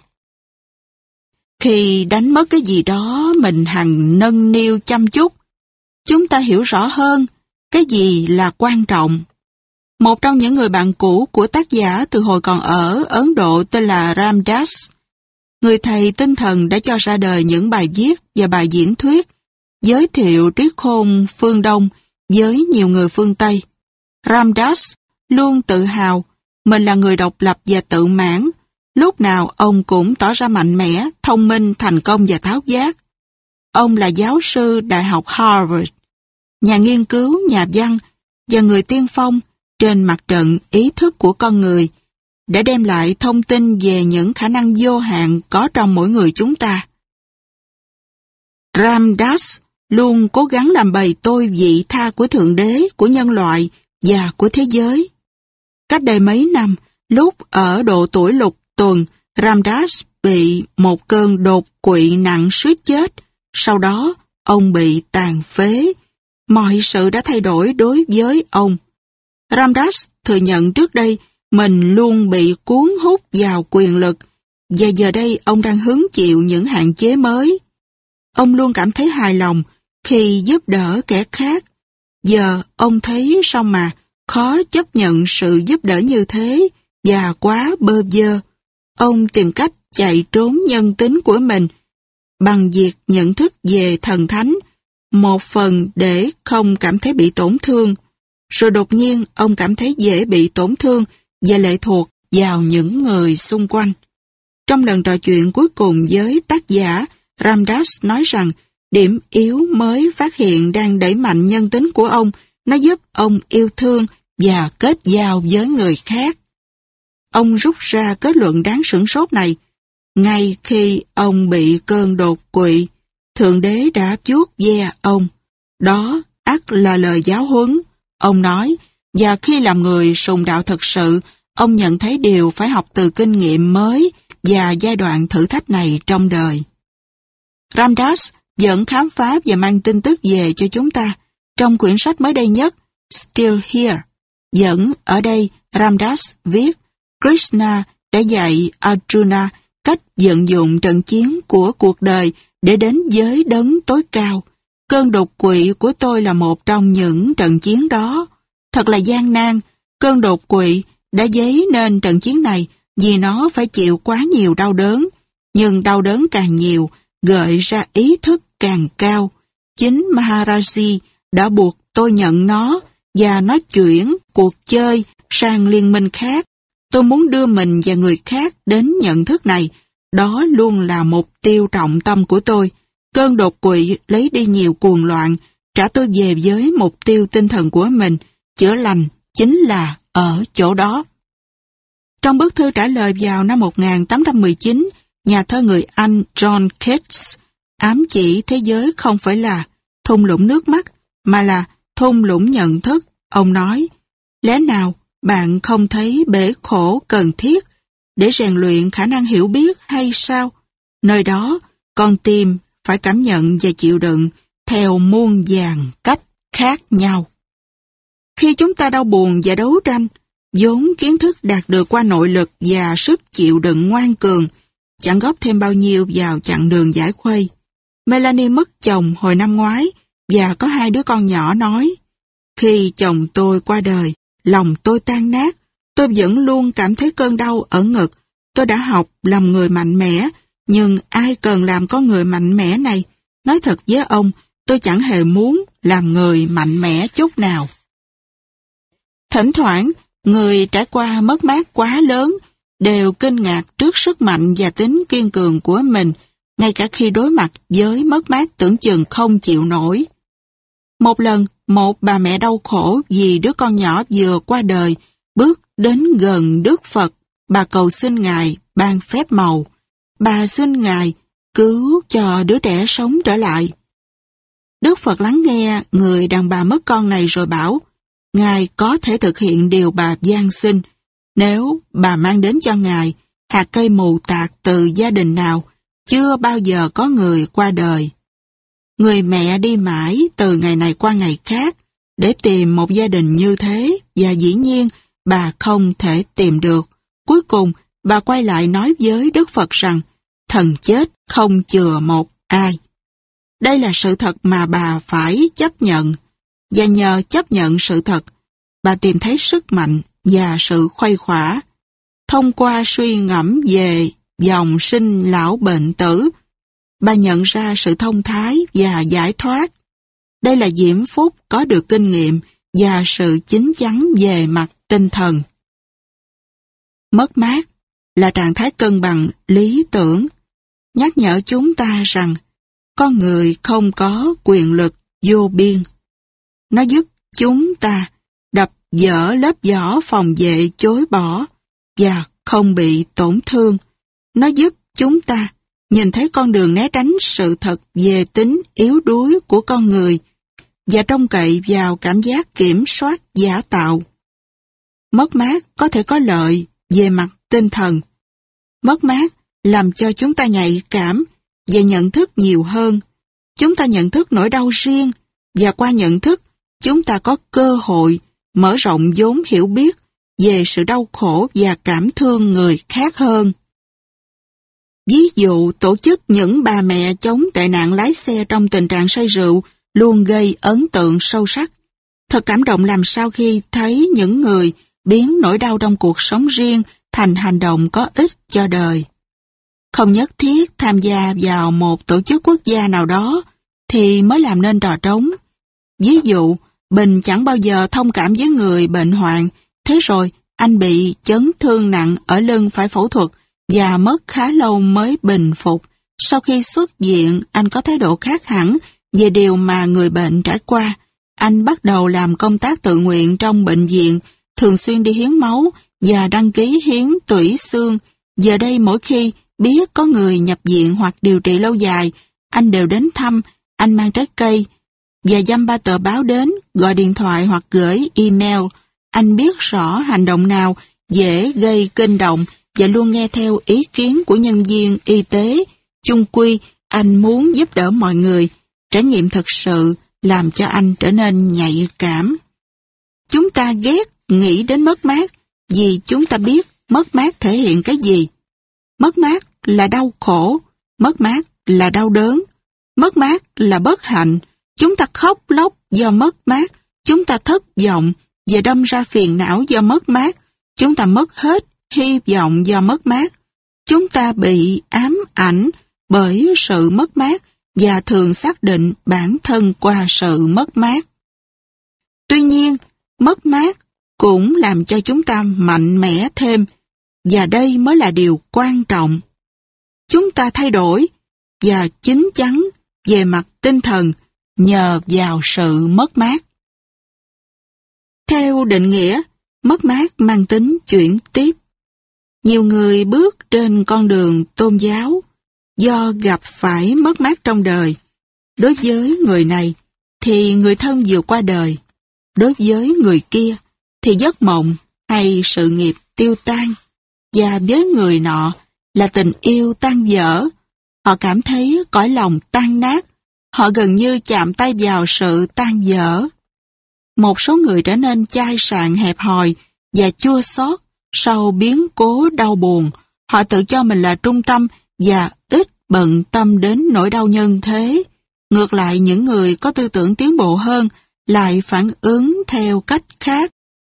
Khi đánh mất cái gì đó mình hằng nâng niu chăm chút, chúng ta hiểu rõ hơn cái gì là quan trọng. Một trong những người bạn cũ của tác giả từ hồi còn ở Ấn Độ tên là Ram Dass, người thầy tinh thần đã cho ra đời những bài viết và bài diễn thuyết giới thiệu trí khôn phương Đông với nhiều người phương Tây. Ram Dass luôn tự hào mình là người độc lập và tự mãn. Lúc nào ông cũng tỏ ra mạnh mẽ, thông minh, thành công và tháo vát. Ông là giáo sư Đại học Harvard, nhà nghiên cứu, nhà văn và người tiên phong trên mặt trận ý thức của con người, đã đem lại thông tin về những khả năng vô hạn có trong mỗi người chúng ta. Ram Dass luôn cố gắng làm bày tôi vị tha của Thượng Đế, của nhân loại và của thế giới. Cách đây mấy năm, lúc ở độ tuổi lục tuần, Ram Dass bị một cơn đột quỵ nặng suýt chết. Sau đó, ông bị tàn phế. Mọi sự đã thay đổi đối với ông. Ram Dass thừa nhận trước đây mình luôn bị cuốn hút vào quyền lực, và giờ đây ông đang hứng chịu những hạn chế mới. Ông luôn cảm thấy hài lòng khi giúp đỡ kẻ khác. Giờ ông thấy sao mà khó chấp nhận sự giúp đỡ như thế và quá bơ vơ. Ông tìm cách chạy trốn nhân tính của mình bằng việc nhận thức về thần thánh, một phần để không cảm thấy bị tổn thương. Rồi đột nhiên ông cảm thấy dễ bị tổn thương và lệ thuộc vào những người xung quanh. Trong lần trò chuyện cuối cùng với tác giả, Ram Dass nói rằng điểm yếu mới phát hiện đang đẩy mạnh nhân tính của ông. Nó giúp ông yêu thương và kết giao với người khác. Ông rút ra kết luận đáng sửng sốt này. Ngay khi ông bị cơn đột quỵ, Thượng Đế đã vuốt ve ông. Đó ắt là lời giáo huấn. Ông nói, và khi làm người sùng đạo thực sự, ông nhận thấy điều phải học từ kinh nghiệm mới và giai đoạn thử thách này trong đời. Ram Dass vẫn khám phá và mang tin tức về cho chúng ta. Trong quyển sách mới đây nhất, Still Here, vẫn ở đây, Ram Dass viết, Krishna đã dạy Arjuna cách vận dụng trận chiến của cuộc đời để đến với đấng tối cao. Cơn đột quỵ của tôi là một trong những trận chiến đó. Thật là gian nan, cơn đột quỵ đã dấy nên trận chiến này vì nó phải chịu quá nhiều đau đớn. Nhưng đau đớn càng nhiều, gợi ra ý thức càng cao. Chính Maharaji đã buộc tôi nhận nó và nó chuyển cuộc chơi sang liên minh khác. Tôi muốn đưa mình và người khác đến nhận thức này. Đó luôn là mục tiêu trọng tâm của tôi. Cơn đột quỵ lấy đi nhiều cuồng loạn, trả tôi về với mục tiêu tinh thần của mình, chữa lành chính là ở chỗ đó. Trong bức thư trả lời vào năm một nghìn tám trăm mười chín, nhà thơ người Anh John Keats ám chỉ thế giới không phải là thung lũng nước mắt, mà là thung lũng nhận thức. Ông nói, lẽ nào bạn không thấy bể khổ cần thiết để rèn luyện khả năng hiểu biết hay sao? Nơi đó, con tim phải cảm nhận và chịu đựng theo muôn vàn cách khác nhau. Khi chúng ta đau buồn và đấu tranh, vốn kiến thức đạt được qua nội lực và sức chịu đựng ngoan cường, chẳng góp thêm bao nhiêu vào chặng đường giải khuây. Melanie mất chồng hồi năm ngoái và có hai đứa con nhỏ nói, khi chồng tôi qua đời, lòng tôi tan nát, tôi vẫn luôn cảm thấy cơn đau ở ngực. Tôi đã học làm người mạnh mẽ, nhưng ai cần làm con người mạnh mẽ này? Nói thật với ông, tôi chẳng hề muốn làm người mạnh mẽ chút nào. Thỉnh thoảng, người trải qua mất mát quá lớn đều kinh ngạc trước sức mạnh và tính kiên cường của mình, ngay cả khi đối mặt với mất mát tưởng chừng không chịu nổi. Một lần, một bà mẹ đau khổ vì đứa con nhỏ vừa qua đời, bước đến gần Đức Phật, bà cầu xin Ngài ban phép màu. Bà xin Ngài cứu cho đứa trẻ sống trở lại. Đức Phật lắng nghe người đàn bà mất con này rồi bảo, Ngài có thể thực hiện điều bà van xin, nếu bà mang đến cho Ngài hạt cây mù tạt từ gia đình nào, chưa bao giờ có người qua đời. Người mẹ đi mãi từ ngày này qua ngày khác để tìm một gia đình như thế, và dĩ nhiên bà không thể tìm được. Cuối cùng, bà quay lại nói với Đức Phật rằng, thần chết không chừa một ai. Đây là sự thật mà bà phải chấp nhận, và nhờ chấp nhận sự thật, bà tìm thấy sức mạnh và sự khuây khỏa. Thông qua suy ngẫm về dòng sinh lão bệnh tử, bà nhận ra sự thông thái và giải thoát. Đây là diễm phúc có được kinh nghiệm và sự chín chắn về mặt tinh thần. Mất mát là trạng thái cân bằng lý tưởng, nhắc nhở chúng ta rằng con người không có quyền lực vô biên. Nó giúp chúng ta đập vỡ lớp vỏ phòng vệ chối bỏ và không bị tổn thương. Nó giúp chúng ta nhìn thấy con đường né tránh sự thật về tính yếu đuối của con người và trông cậy vào cảm giác kiểm soát giả tạo. Mất mát có thể có lợi về mặt tinh thần. Mất mát làm cho chúng ta nhạy cảm và nhận thức nhiều hơn. Chúng ta nhận thức nỗi đau riêng, và qua nhận thức, chúng ta có cơ hội mở rộng vốn hiểu biết về sự đau khổ và cảm thương người khác hơn. Ví dụ, tổ chức những bà mẹ chống tệ nạn lái xe trong tình trạng say rượu luôn gây ấn tượng sâu sắc. Thật cảm động làm sao khi thấy những người biến nỗi đau trong cuộc sống riêng thành hành động có ích cho đời. Không nhất thiết tham gia vào một tổ chức quốc gia nào đó thì mới làm nên trò trống. Ví dụ, Bình chẳng bao giờ thông cảm với người bệnh hoạn, thế rồi anh bị chấn thương nặng ở lưng phải phẫu thuật và mất khá lâu mới bình phục. Sau khi xuất viện, anh có thái độ khác hẳn về điều mà người bệnh trải qua. Anh bắt đầu làm công tác tự nguyện trong bệnh viện, thường xuyên đi hiến máu và đăng ký hiến tủy xương. Giờ đây mỗi khi biết có người nhập viện hoặc điều trị lâu dài, anh đều đến thăm, anh mang trái cây và dăm ba tờ báo đến, gọi điện thoại hoặc gửi email. Anh biết rõ hành động nào dễ gây kinh động và luôn nghe theo ý kiến của nhân viên y tế. Chung quy, anh muốn giúp đỡ mọi người. Trải nghiệm thực sự làm cho anh trở nên nhạy cảm. Chúng ta ghét nghĩ đến mất mát vì chúng ta biết mất mát thể hiện cái gì. Mất mát là đau khổ, mất mát là đau đớn, mất mát là bất hạnh. Chúng ta khóc lóc do mất mát, chúng ta thất vọng và đâm ra phiền não do mất mát, chúng ta mất hết hy vọng do mất mát. Chúng ta bị ám ảnh bởi sự mất mát và thường xác định bản thân qua sự mất mát. Tuy nhiên, mất mát cũng làm cho chúng ta mạnh mẽ thêm, và đây mới là điều quan trọng. Chúng ta thay đổi và chín chắn về mặt tinh thần nhờ vào sự mất mát. Theo định nghĩa, mất mát mang tính chuyển tiếp. Nhiều người bước trên con đường tôn giáo do gặp phải mất mát trong đời. Đối với người này thì người thân vừa qua đời. Đối với người kia thì giấc mộng hay sự nghiệp tiêu tan. Và với người nọ là tình yêu tan vỡ. Họ cảm thấy cõi lòng tan nát. Họ gần như chạm tay vào sự tan vỡ. Một số người trở nên chai sạn hẹp hòi và chua xót sau biến cố đau buồn. Họ tự cho mình là trung tâm và ít bận tâm đến nỗi đau nhân thế. Ngược lại, những người có tư tưởng tiến bộ hơn lại phản ứng theo cách khác.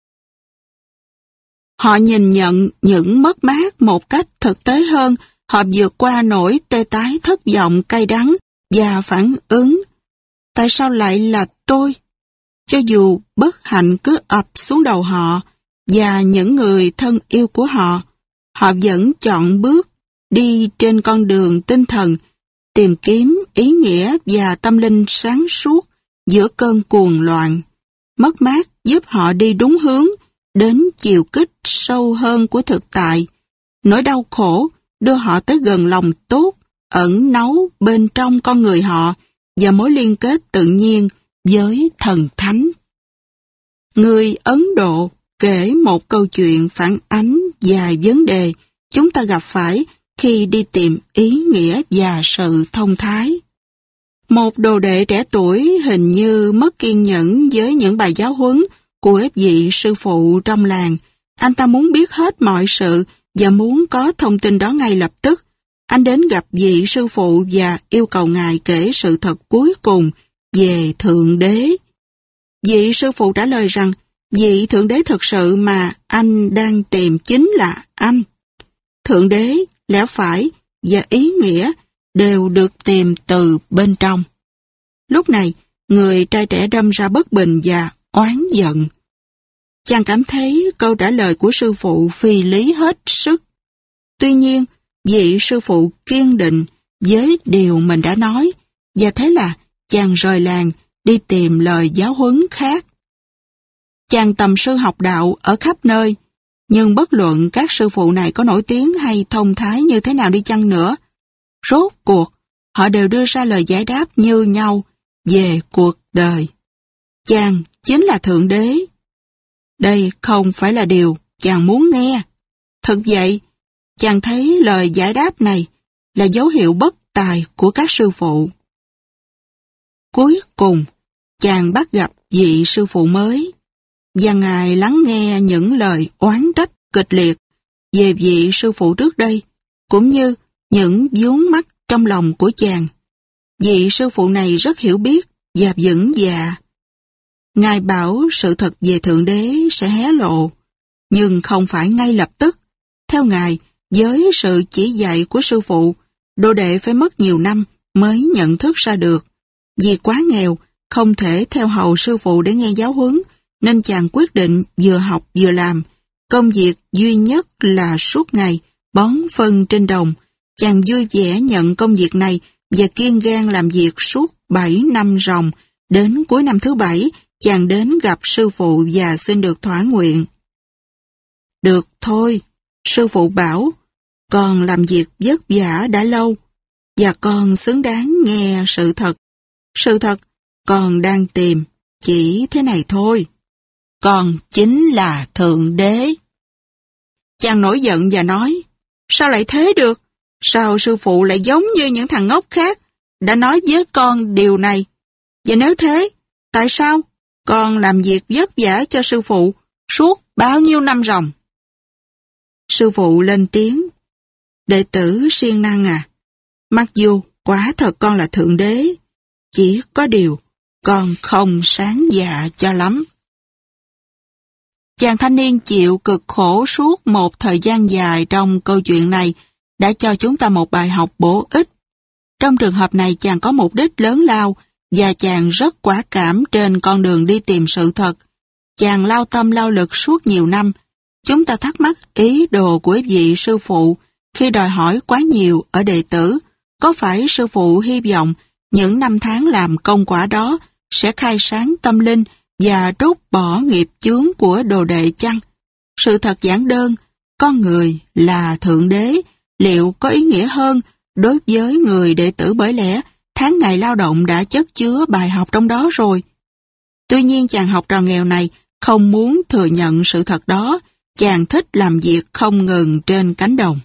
Họ nhìn nhận những mất mát một cách thực tế hơn. Họ vượt qua nỗi tê tái thất vọng cay đắng và phản ứng. Tại sao lại là tôi? Cho dù bất hạnh cứ ập xuống đầu họ và những người thân yêu của họ, họ vẫn chọn bước đi trên con đường tinh thần, tìm kiếm ý nghĩa và tâm linh sáng suốt giữa cơn cuồng loạn. Mất mát giúp họ đi đúng hướng, đến chiều kích sâu hơn của thực tại. Nỗi đau khổ đưa họ tới gần lòng tốt, ẩn náu bên trong con người họ và mối liên kết tự nhiên với thần thánh. Người Ấn Độ kể một câu chuyện phản ánh vài vấn đề chúng ta gặp phải khi đi tìm ý nghĩa và sự thông thái. Một đồ đệ trẻ tuổi hình như mất kiên nhẫn với những bài giáo huấn của vị sư phụ trong làng. Anh ta muốn biết hết mọi sự và muốn có thông tin đó ngay lập tức. Anh đến gặp vị sư phụ và yêu cầu ngài kể sự thật cuối cùng về Thượng Đế. Vị sư phụ trả lời rằng vị Thượng Đế thực sự mà anh đang tìm chính là anh. Thượng Đế, lẽ phải và ý nghĩa đều được tìm từ bên trong. Lúc này, người trai trẻ đâm ra bất bình và oán giận. Chàng cảm thấy câu trả lời của sư phụ phi lý hết sức. Tuy nhiên, vị sư phụ kiên định với điều mình đã nói, và thế là chàng rời làng đi tìm lời giáo huấn khác. Chàng tầm sư học đạo ở khắp nơi, nhưng bất luận các sư phụ này có nổi tiếng hay thông thái như thế nào đi chăng nữa, rốt cuộc họ đều đưa ra lời giải đáp như nhau về cuộc đời. Chàng chính là Thượng Đế. Đây không phải là điều chàng muốn nghe. Thực vậy, chàng thấy lời giải đáp này là dấu hiệu bất tài của các sư phụ. Cuối cùng, chàng bắt gặp vị sư phụ mới, và ngài lắng nghe những lời oán trách kịch liệt về vị sư phụ trước đây, cũng như những vướng mắc trong lòng của chàng. Vị sư phụ này rất hiểu biết và vững dạ. Ngài bảo sự thật về Thượng Đế sẽ hé lộ, nhưng không phải ngay lập tức. Theo ngài, với sự chỉ dạy của sư phụ, đồ đệ phải mất nhiều năm mới nhận thức ra được. Vì quá nghèo, không thể theo hầu sư phụ để nghe giáo huấn, nên chàng quyết định vừa học vừa làm. Công việc duy nhất là suốt ngày bón phân trên đồng. Chàng vui vẻ nhận công việc này và kiên gan làm việc suốt bảy năm ròng. Đến cuối năm thứ bảy, chàng đến gặp sư phụ và xin được thỏa nguyện. Được thôi, sư phụ bảo, con làm việc vất vả đã lâu, và con xứng đáng nghe sự thật. Sự thật, con đang tìm, chỉ thế này thôi. Con chính là Thượng Đế. Chàng nổi giận và nói, sao lại thế được? Sao sư phụ lại giống như những thằng ngốc khác đã nói với con điều này? Và nếu thế, tại sao con làm việc vất vả cho sư phụ suốt bao nhiêu năm ròng? Sư phụ lên tiếng, đệ tử siêng năng à, mặc dù quả thật con là Thượng Đế, chỉ có điều con không sáng dạ cho lắm. Chàng thanh niên chịu cực khổ suốt một thời gian dài trong câu chuyện này đã cho chúng ta một bài học bổ ích. Trong trường hợp này chàng có mục đích lớn lao và chàng rất quả cảm trên con đường đi tìm sự thật. Chàng lao tâm lao lực suốt nhiều năm. Chúng ta thắc mắc ý đồ của vị sư phụ khi đòi hỏi quá nhiều ở đệ tử. Có phải sư phụ hy vọng Những năm tháng làm công quả đó sẽ khai sáng tâm linh và trút bỏ nghiệp chướng của đồ đệ chăng? Sự thật giản đơn, con người là Thượng Đế, liệu có ý nghĩa hơn đối với người đệ tử, bởi lẽ tháng ngày lao động đã chất chứa bài học trong đó rồi. Tuy nhiên chàng học trò nghèo này không muốn thừa nhận sự thật đó, chàng thích làm việc không ngừng trên cánh đồng.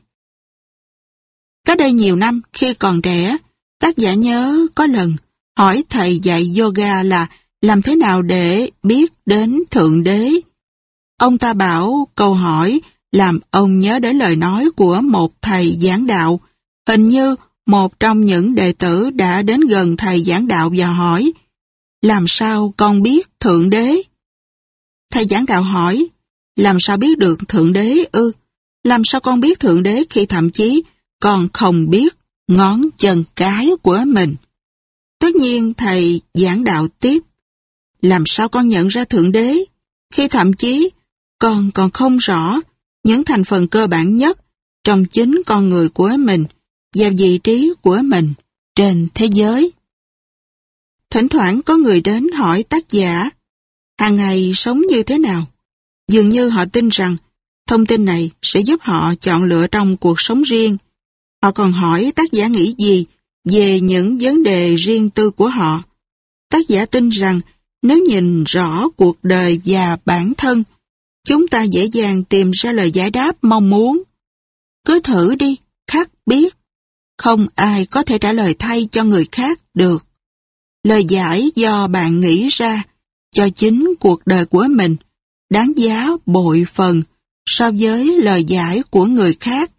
Cách đây nhiều năm, khi còn trẻ, tác giả nhớ có lần hỏi thầy dạy yoga là làm thế nào để biết đến Thượng Đế. Ông ta bảo câu hỏi làm ông nhớ đến lời nói của một thầy giảng đạo. Hình như một trong những đệ tử đã đến gần thầy giảng đạo và hỏi: làm sao con biết Thượng Đế? Thầy giảng đạo hỏi: làm sao biết được Thượng Đế ư? Làm sao con biết Thượng Đế khi thậm chí con không biết ngón chân cái của mình? Tất nhiên thầy giảng đạo tiếp: làm sao con nhận ra Thượng Đế khi thậm chí con còn không rõ những thành phần cơ bản nhất trong chính con người của mình và vị trí của mình trên thế giới? Thỉnh thoảng có người đến hỏi tác giả hàng ngày sống như thế nào. Dường như họ tin rằng thông tin này sẽ giúp họ chọn lựa trong cuộc sống riêng. Họ còn hỏi tác giả nghĩ gì về những vấn đề riêng tư của họ. Tác giả tin rằng nếu nhìn rõ cuộc đời và bản thân, chúng ta dễ dàng tìm ra lời giải đáp mong muốn. Cứ thử đi, khắc biết. Không ai có thể trả lời thay cho người khác được. Lời giải do bạn nghĩ ra cho chính cuộc đời của mình đáng giá bội phần so với lời giải của người khác.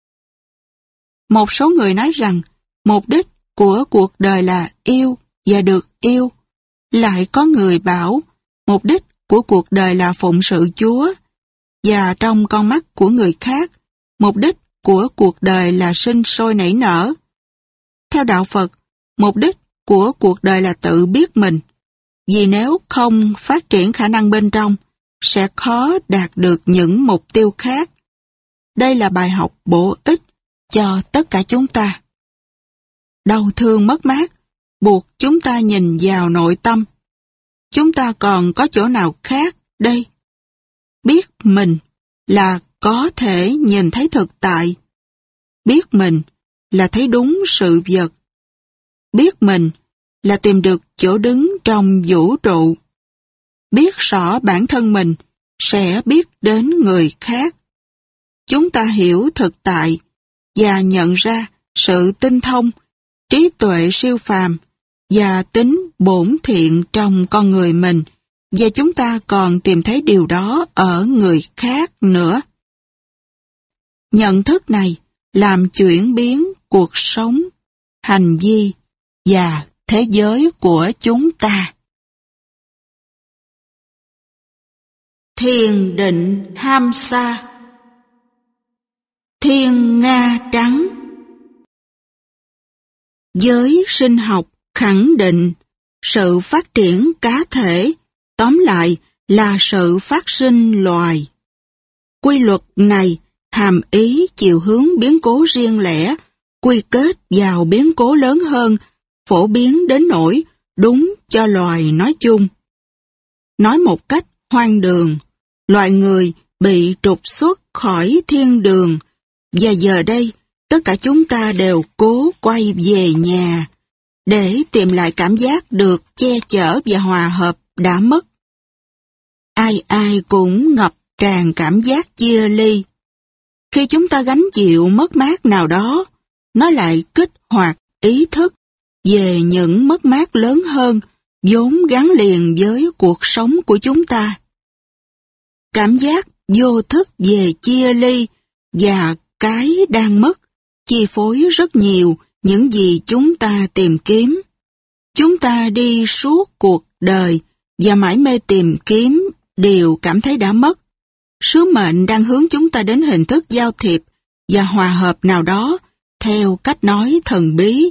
Một số người nói rằng mục đích của cuộc đời là yêu và được yêu. Lại có người bảo mục đích của cuộc đời là phụng sự Chúa. Và trong con mắt của người khác, mục đích của cuộc đời là sinh sôi nảy nở. Theo đạo Phật, mục đích của cuộc đời là tự biết mình. Vì nếu không phát triển khả năng bên trong, sẽ khó đạt được những mục tiêu khác. Đây là bài học bổ ích cho tất cả chúng ta. Đau thương mất mát buộc chúng ta nhìn vào nội tâm. Chúng ta còn có chỗ nào khác đây? Biết mình là có thể nhìn thấy thực tại. Biết mình là thấy đúng sự vật. Biết mình là tìm được chỗ đứng trong vũ trụ. Biết rõ bản thân mình sẽ biết đến người khác. Chúng ta hiểu thực tại và nhận ra sự tinh thông, trí tuệ siêu phàm và tính bổn thiện trong con người mình, và chúng ta còn tìm thấy điều đó ở người khác nữa. Nhận thức này làm chuyển biến cuộc sống, hành vi và thế giới của chúng ta. Thiền định Hamsa. Thiên Nga trắng. Giới sinh học khẳng định sự phát triển cá thể, tóm lại là sự phát sinh loài. Quy luật này hàm ý chiều hướng biến cố riêng lẻ, quy kết vào biến cố lớn hơn, phổ biến đến nỗi đúng cho loài nói chung. Nói một cách hoang đường, loài người bị trục xuất khỏi thiên đường, và giờ đây tất cả chúng ta đều cố quay về nhà để tìm lại cảm giác được che chở và hòa hợp đã mất. Ai ai cũng ngập tràn cảm giác chia ly. Khi chúng ta gánh chịu mất mát nào đó, nó lại kích hoạt ý thức về những mất mát lớn hơn vốn gắn liền với cuộc sống của chúng ta. Cảm giác vô thức về chia ly và cái đang mất chi phối rất nhiều những gì chúng ta tìm kiếm. Chúng ta đi suốt cuộc đời và mãi mê tìm kiếm điều cảm thấy đã mất. Sứ mệnh đang hướng chúng ta đến hình thức giao thiệp và hòa hợp nào đó theo cách nói thần bí.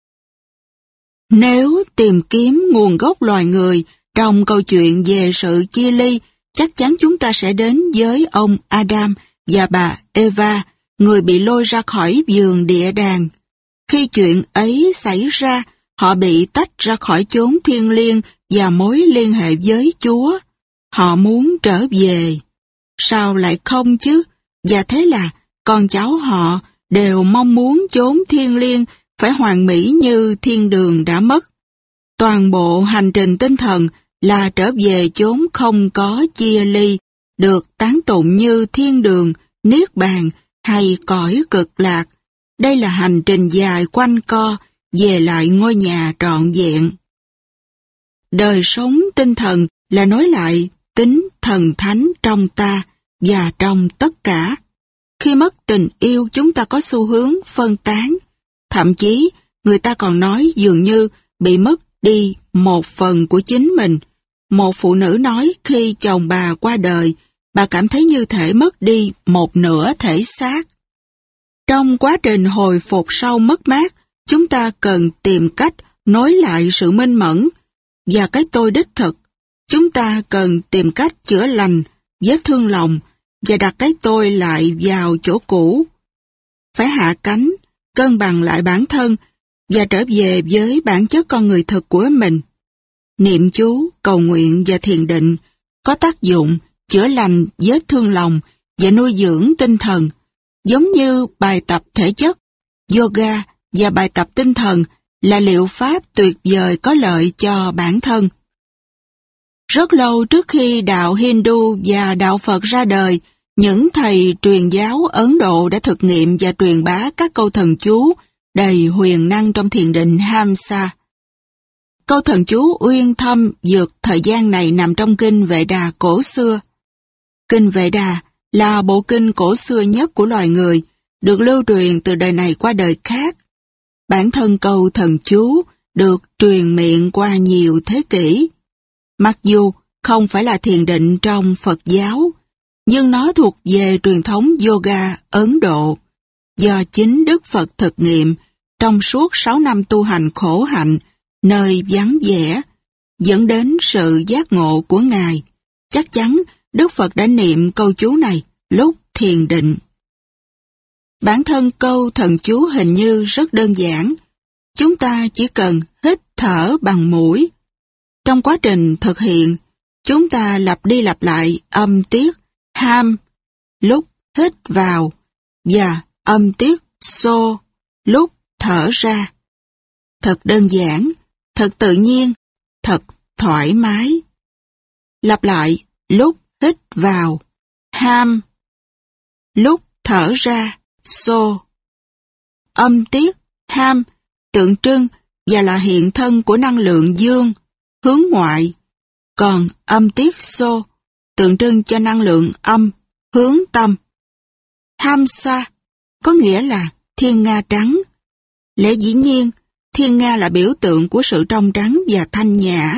Nếu tìm kiếm nguồn gốc loài người trong câu chuyện về sự chia ly, chắc chắn chúng ta sẽ đến với ông Adam và bà Eva, người bị lôi ra khỏi vườn địa đàng. Khi chuyện ấy xảy ra, họ bị tách ra khỏi chốn thiêng liêng và mối liên hệ với Chúa. Họ muốn trở về. Sao lại không chứ? Và thế là con cháu họ đều mong muốn chốn thiêng liêng phải hoàn mỹ như thiên đường đã mất. Toàn bộ hành trình tinh thần là trở về chốn không có chia ly, được tán tụng như thiên đường, niết bàn hay cõi cực lạc. Đây là hành trình dài quanh co về lại ngôi nhà trọn vẹn. Đời sống tinh thần là nối lại tính thần thánh trong ta và trong tất cả. Khi mất tình yêu, chúng ta có xu hướng phân tán. Thậm chí, người ta còn nói dường như bị mất đi một phần của chính mình. Một phụ nữ nói khi chồng bà qua đời, bà cảm thấy như thể mất đi một nửa thể xác. Trong quá trình hồi phục sau mất mát, chúng ta cần tìm cách nối lại sự minh mẫn và cái tôi đích thực. Chúng ta cần tìm cách chữa lành vết thương lòng và đặt cái tôi lại vào chỗ cũ. Phải hạ cánh, cân bằng lại bản thân và trở về với bản chất con người thực của mình. Niệm chú, cầu nguyện và thiền định có tác dụng chữa lành vết thương lòng và nuôi dưỡng tinh thần, giống như bài tập thể chất, yoga và bài tập tinh thần là liệu pháp tuyệt vời có lợi cho bản thân. Rất lâu trước khi đạo Hindu và đạo Phật ra đời, những thầy truyền giáo Ấn Độ đã thực nghiệm và truyền bá các câu thần chú đầy huyền năng trong thiền định Hamsa. Câu thần chú uyên thâm vượt thời gian này nằm trong kinh Vệ Đà cổ xưa. Kinh Vệ Đà là bộ kinh cổ xưa nhất của loài người, được lưu truyền từ đời này qua đời khác. Bản thân câu thần chú được truyền miệng qua nhiều thế kỷ. Mặc dù không phải là thiền định trong Phật giáo, nhưng nó thuộc về truyền thống yoga Ấn Độ, do chính Đức Phật thực nghiệm trong suốt sáu năm tu hành khổ hạnh, nơi vắng vẻ, dẫn đến sự giác ngộ của Ngài. Chắc chắn Đức Phật đã niệm câu chú này lúc thiền định. Bản thân câu thần chú hình như rất đơn giản. Chúng ta chỉ cần hít thở bằng mũi. Trong quá trình thực hiện, chúng ta lặp đi lặp lại âm tiết ham lúc hít vào và âm tiết xô lúc thở ra. Thật đơn giản, thật tự nhiên, thật thoải mái. Lặp lại lúc hít vào ham, lúc thở ra xô. Âm tiết ham tượng trưng và là hiện thân của năng lượng dương, hướng ngoại, còn âm tiết xô tượng trưng cho năng lượng âm, hướng tâm. Hamsa có nghĩa là thiên nga trắng. Lẽ dĩ nhiên, thiên nga là biểu tượng của sự trong trắng và thanh nhã.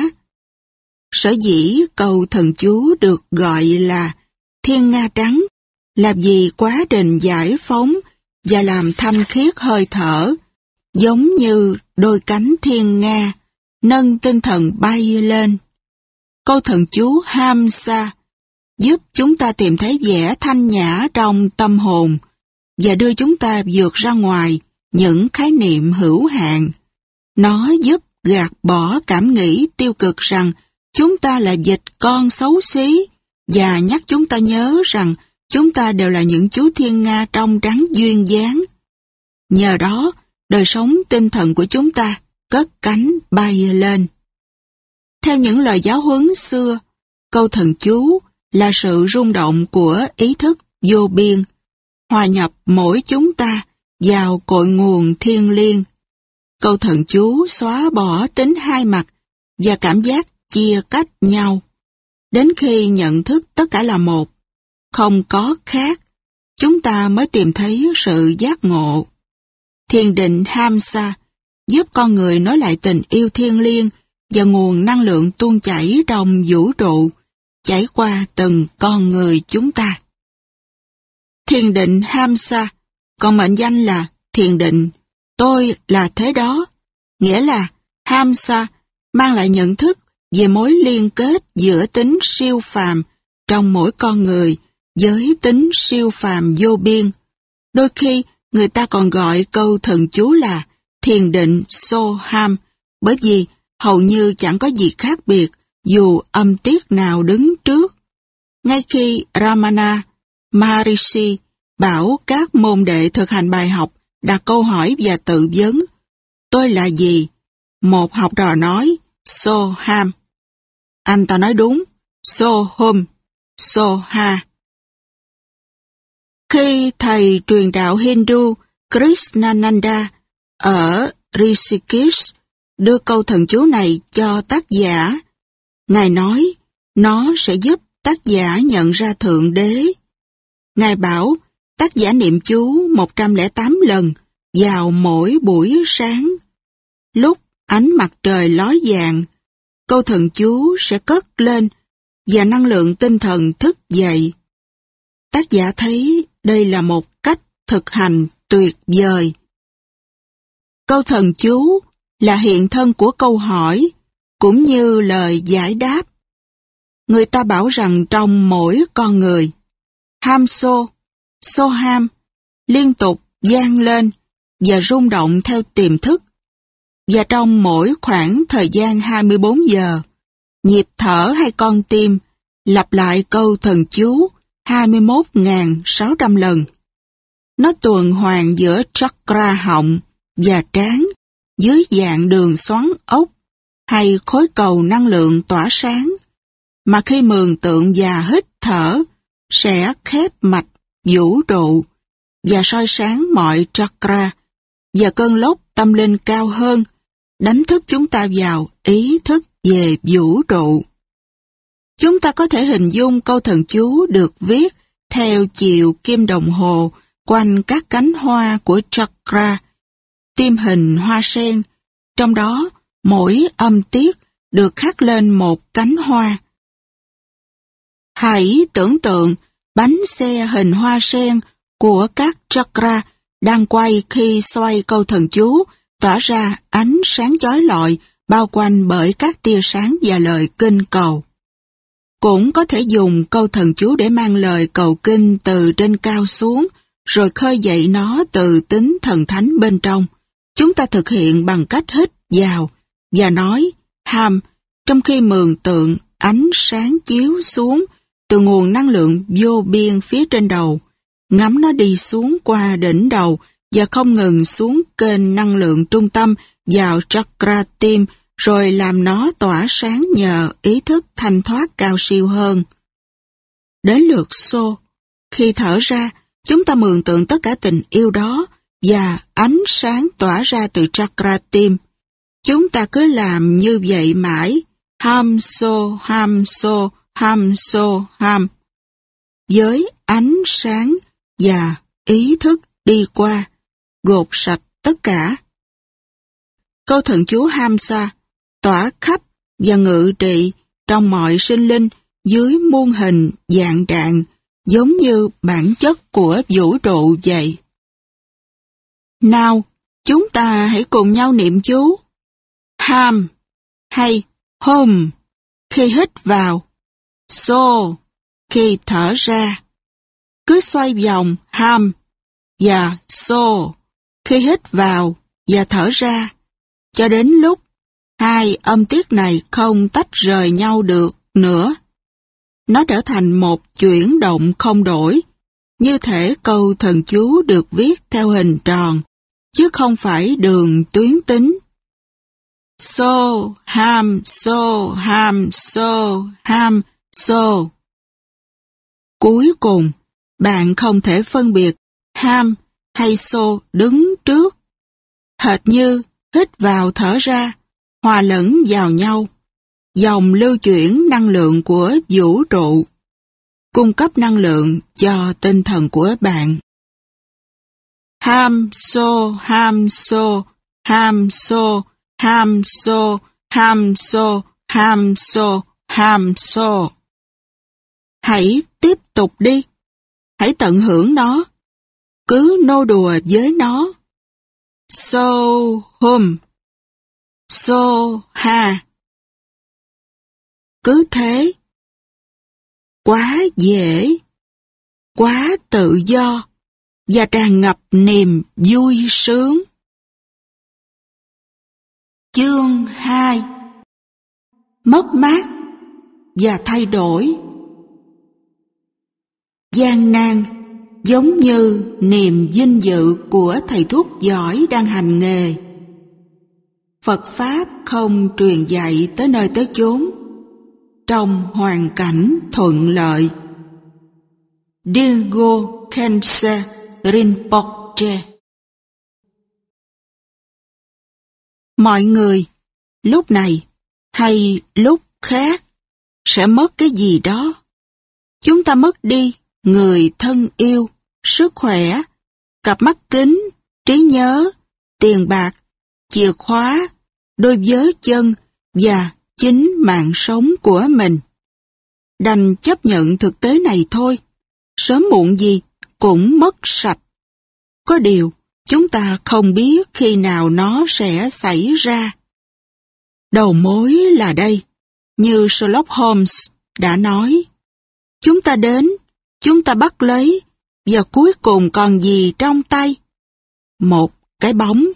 Sở dĩ câu thần chú được gọi là thiên nga trắng là vì quá trình giải phóng và làm thanh khiết hơi thở, giống như đôi cánh thiên nga, nâng tinh thần bay lên. Câu thần chú Hamsa giúp chúng ta tìm thấy vẻ thanh nhã trong tâm hồn và đưa chúng ta vượt ra ngoài những khái niệm hữu hạn. Nó giúp gạt bỏ cảm nghĩ tiêu cực rằng chúng ta là vịt con xấu xí và nhắc chúng ta nhớ rằng chúng ta đều là những chú thiên nga trong trắng duyên dáng. Nhờ đó, đời sống tinh thần của chúng ta cất cánh bay lên. Theo những lời giáo huấn xưa, câu thần chú là sự rung động của ý thức vô biên, hòa nhập mỗi chúng ta vào cội nguồn thiêng liêng. Câu thần chú xóa bỏ tính hai mặt và cảm giác chia cách nhau, đến khi nhận thức tất cả là một, không có khác, chúng ta mới tìm thấy sự giác ngộ. Thiền định Hamsa giúp con người nối lại tình yêu thiêng liêng và nguồn năng lượng tuôn chảy trong vũ trụ, chảy qua từng con người chúng ta. Thiền định Hamsa còn mệnh danh là thiền định tôi là thế đó, nghĩa là Hamsa mang lại nhận thức về mối liên kết giữa tính siêu phàm trong mỗi con người với tính siêu phàm vô biên. Đôi khi người ta còn gọi câu thần chú là thiền định Soham, bởi vì hầu như chẳng có gì khác biệt dù âm tiết nào đứng trước. Ngay khi Ramana Maharishi bảo các môn đệ thực hành bài học đặt câu hỏi và tự vấn, tôi là gì? Một học trò nói, Soham. Anh ta nói đúng, Soham, Soha. Khi thầy truyền đạo Hindu Krishnananda ở Rishikesh đưa câu thần chú này cho tác giả, Ngài nói nó sẽ giúp tác giả nhận ra Thượng Đế. Ngài bảo tác giả niệm chú một trăm lẻ tám lần vào mỗi buổi sáng. Lúc ánh mặt trời ló dạng, câu thần chú sẽ cất lên và năng lượng tinh thần thức dậy. Tác giả thấy đây là một cách thực hành tuyệt vời. Câu thần chú là hiện thân của câu hỏi, cũng như lời giải đáp. Người ta bảo rằng trong mỗi con người, Hamso, Soham liên tục vang lên và rung động theo tiềm thức. Và trong mỗi khoảng thời gian hai mươi bốn giờ, nhịp thở hay con tim lặp lại câu thần chú hai mươi mốt nghìn sáu trăm lần. Nó tuần hoàn giữa chakra họng và trán dưới dạng đường xoắn ốc hay khối cầu năng lượng tỏa sáng, mà khi mường tượng và hít thở sẽ khép mạch vũ trụ và soi sáng mọi chakra, và cơn lốc tâm linh cao hơn đánh thức chúng ta vào ý thức về vũ trụ. Chúng ta có thể hình dung câu thần chú được viết theo chiều kim đồng hồ quanh các cánh hoa của chakra, tim hình hoa sen, trong đó mỗi âm tiết được khắc lên một cánh hoa. Hãy tưởng tượng bánh xe hình hoa sen của các chakra đang quay khi xoay câu thần chú, tỏa ra ánh sáng chói lọi bao quanh bởi các tia sáng và lời kinh cầu. Cũng có thể dùng câu thần chú để mang lời cầu kinh từ trên cao xuống, rồi khơi dậy nó từ tính thần thánh bên trong. Chúng ta thực hiện bằng cách hít vào và nói Ham, trong khi mường tượng ánh sáng chiếu xuống từ nguồn năng lượng vô biên phía trên đầu, ngắm nó đi xuống qua đỉnh đầu và không ngừng xuống kênh năng lượng trung tâm vào chakra tim, rồi làm nó tỏa sáng nhờ ý thức thanh thoát cao siêu hơn. Đến lượt So, khi thở ra, chúng ta mường tượng tất cả tình yêu đó và ánh sáng tỏa ra từ chakra tim. Chúng ta cứ làm như vậy mãi, ham so, ham so, ham so, ham. Với ánh sáng và ý thức đi qua, gột sạch tất cả. Câu thần chú Hamsa tỏa khắp và ngự trị trong mọi sinh linh dưới muôn hình dạng trạng, giống như bản chất của vũ trụ vậy. Nào, chúng ta hãy cùng nhau niệm chú Ham hay Hom khi hít vào, So khi thở ra. Cứ xoay vòng Ham và So khi hít vào và thở ra, cho đến lúc hai âm tiết này không tách rời nhau được nữa. Nó trở thành một chuyển động không đổi, như thể câu thần chú được viết theo hình tròn, chứ không phải đường tuyến tính. So, ham, so, ham, so, ham, so. Cuối cùng, bạn không thể phân biệt ham hay so đứng trước. Hệt như hít vào thở ra, hòa lẫn vào nhau, dòng lưu chuyển năng lượng của vũ trụ, cung cấp năng lượng cho tinh thần của bạn. Ham so, ham so, ham so, ham so, ham so, ham so, ham so. Hãy tiếp tục đi. Hãy tận hưởng nó. Cứ nô đùa với nó. So hum. So ha. Cứ thế. Quá dễ. Quá tự do. Và tràn ngập niềm vui sướng. Chương hai. Mất mát và thay đổi. Gian nan giống như niềm vinh dự của thầy thuốc giỏi đang hành nghề. Phật Pháp không truyền dạy tới nơi tới chốn, trong hoàn cảnh thuận lợi. Dilgo Khyentse Rinpoche. Mọi người lúc này hay lúc khác sẽ mất cái gì đó. Chúng ta mất đi người thân yêu, sức khỏe, cặp mắt kính, trí nhớ, tiền bạc, chìa khóa, đôi vớ chân và chính mạng sống của mình. Đành chấp nhận thực tế này thôi, sớm muộn gì cũng mất sạch. Có điều, chúng ta không biết khi nào nó sẽ xảy ra. Đầu mối là đây, như Sherlock Holmes đã nói. Chúng ta đến, chúng ta bắt lấy, và cuối cùng còn gì trong tay? Một cái bóng.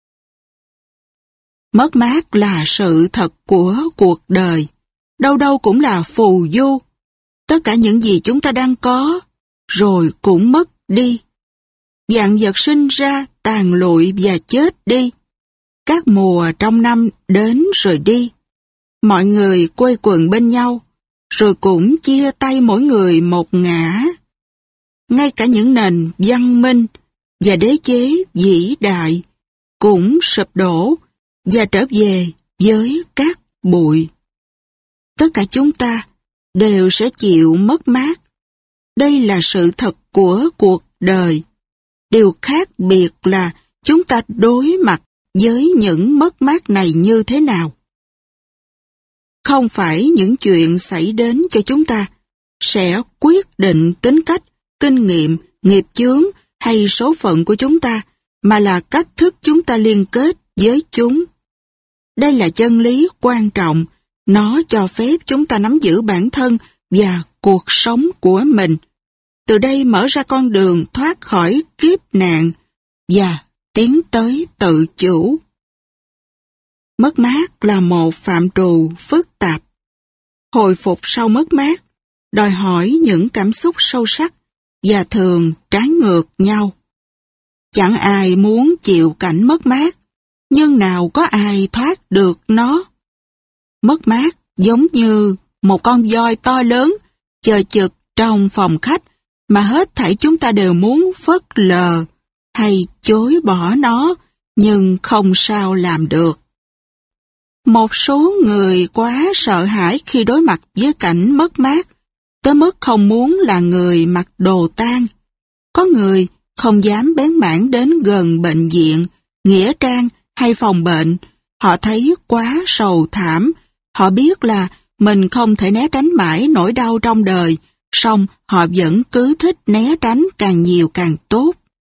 Mất mát là sự thật của cuộc đời, đâu đâu cũng là phù du. Tất cả những gì chúng ta đang có, rồi cũng mất đi. Vạn vật sinh ra, tàn lụi và chết đi. Các mùa trong năm đến rồi đi. Mọi người quây quần bên nhau, rồi cũng chia tay mỗi người một ngã. Ngay cả những nền văn minh và đế chế vĩ đại cũng sụp đổ và trở về với các bụi. Tất cả chúng ta đều sẽ chịu mất mát. Đây là sự thật của cuộc đời. Điều khác biệt là chúng ta đối mặt với những mất mát này như thế nào. Không phải những chuyện xảy đến cho chúng ta sẽ quyết định tính cách, kinh nghiệm, nghiệp chướng hay số phận của chúng ta, mà là cách thức chúng ta liên kết với chúng. Đây là chân lý quan trọng, nó cho phép chúng ta nắm giữ bản thân và cuộc sống của mình. Từ đây mở ra con đường thoát khỏi kiếp nạn và tiến tới tự chủ. Mất mát là một phạm trù phức tạp. Hồi phục sau mất mát đòi hỏi những cảm xúc sâu sắc và thường trái ngược nhau. Chẳng ai muốn chịu cảnh mất mát, nhưng nào có ai thoát được nó. Mất mát giống như một con voi to lớn chờ chực trong phòng khách mà hết thảy chúng ta đều muốn phớt lờ hay chối bỏ nó, nhưng không sao làm được. Một số người quá sợ hãi khi đối mặt với cảnh mất mát, tới mức không muốn là người mặc đồ tang. Có người không dám bén mảng đến gần bệnh viện, nghĩa trang hay phòng bệnh. Họ thấy quá sầu thảm. Họ biết là mình không thể né tránh mãi nỗi đau trong đời, song họ vẫn cứ thích né tránh càng nhiều càng tốt.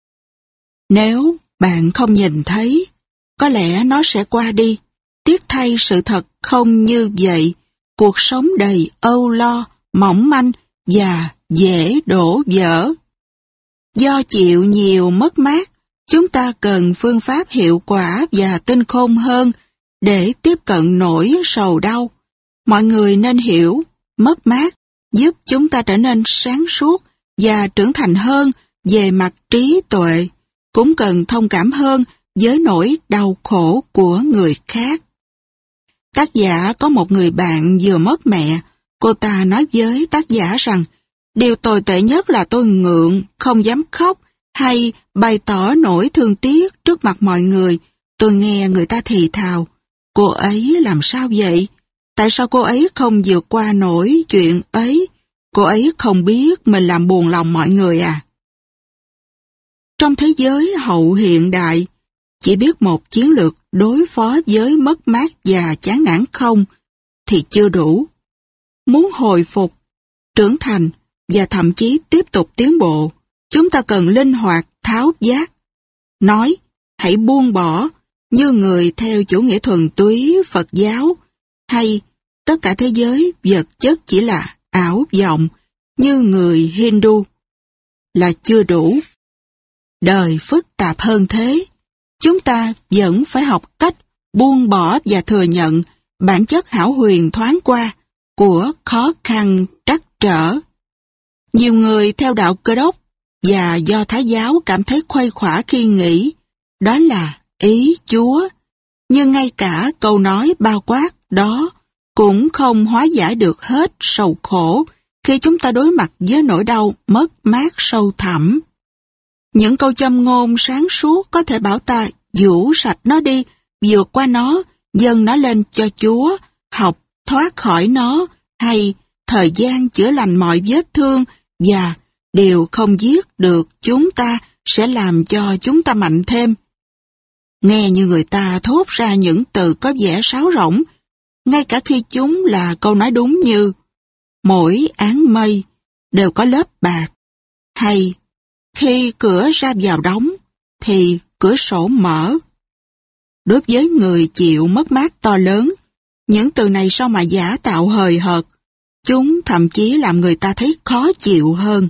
Nếu bạn không nhìn thấy, có lẽ nó sẽ qua đi. Tiếc thay sự thật không như vậy. Cuộc sống đầy âu lo, mỏng manh và dễ đổ vỡ. Do chịu nhiều mất mát, chúng ta cần phương pháp hiệu quả và tinh khôn hơn để tiếp cận nỗi sầu đau. Mọi người nên hiểu, mất mát giúp chúng ta trở nên sáng suốt và trưởng thành hơn về mặt trí tuệ, cũng cần thông cảm hơn với nỗi đau khổ của người khác. Tác giả có một người bạn vừa mất mẹ. Cô ta nói với tác giả rằng, điều tồi tệ nhất là tôi ngượng, không dám khóc hay bày tỏ nỗi thương tiếc trước mặt mọi người. Tôi nghe người ta thì thào, cô ấy làm sao vậy? Tại sao cô ấy không vượt qua nổi chuyện ấy? Cô ấy không biết mình làm buồn lòng mọi người à? Trong thế giới hậu hiện đại, chỉ biết một chiến lược đối phó với mất mát và chán nản không thì chưa đủ. Muốn hồi phục, trưởng thành và thậm chí tiếp tục tiến bộ, chúng ta cần linh hoạt, tháo vát. Nói, hãy buông bỏ như người theo chủ nghĩa thuần túy Phật giáo, hay tất cả thế giới vật chất chỉ là ảo vọng như người Hindu, là chưa đủ. Đời phức tạp hơn thế. Chúng ta vẫn phải học cách buông bỏ và thừa nhận bản chất hão huyền thoáng qua của khó khăn trắc trở. Nhiều người theo đạo Cơ đốc và Do Thái giáo cảm thấy khuây khỏa khi nghĩ đó là ý Chúa, nhưng ngay cả câu nói bao quát đó cũng không hóa giải được hết sầu khổ khi chúng ta đối mặt với nỗi đau mất mát sâu thẳm. Những câu châm ngôn sáng suốt có thể bảo ta vũ sạch nó đi, vượt qua nó, dâng nó lên cho Chúa, học thoát khỏi nó, hay thời gian chữa lành mọi vết thương, và điều không giết được chúng ta sẽ làm cho chúng ta mạnh thêm. Nghe như người ta thốt ra những từ có vẻ sáo rỗng, ngay cả khi chúng là câu nói đúng như mỗi áng mây đều có lớp bạc, hay khi cửa ra vào đóng thì cửa sổ mở. Đối với người chịu mất mát to lớn, những từ này sao mà giả tạo hời hợt, chúng thậm chí làm người ta thấy khó chịu hơn.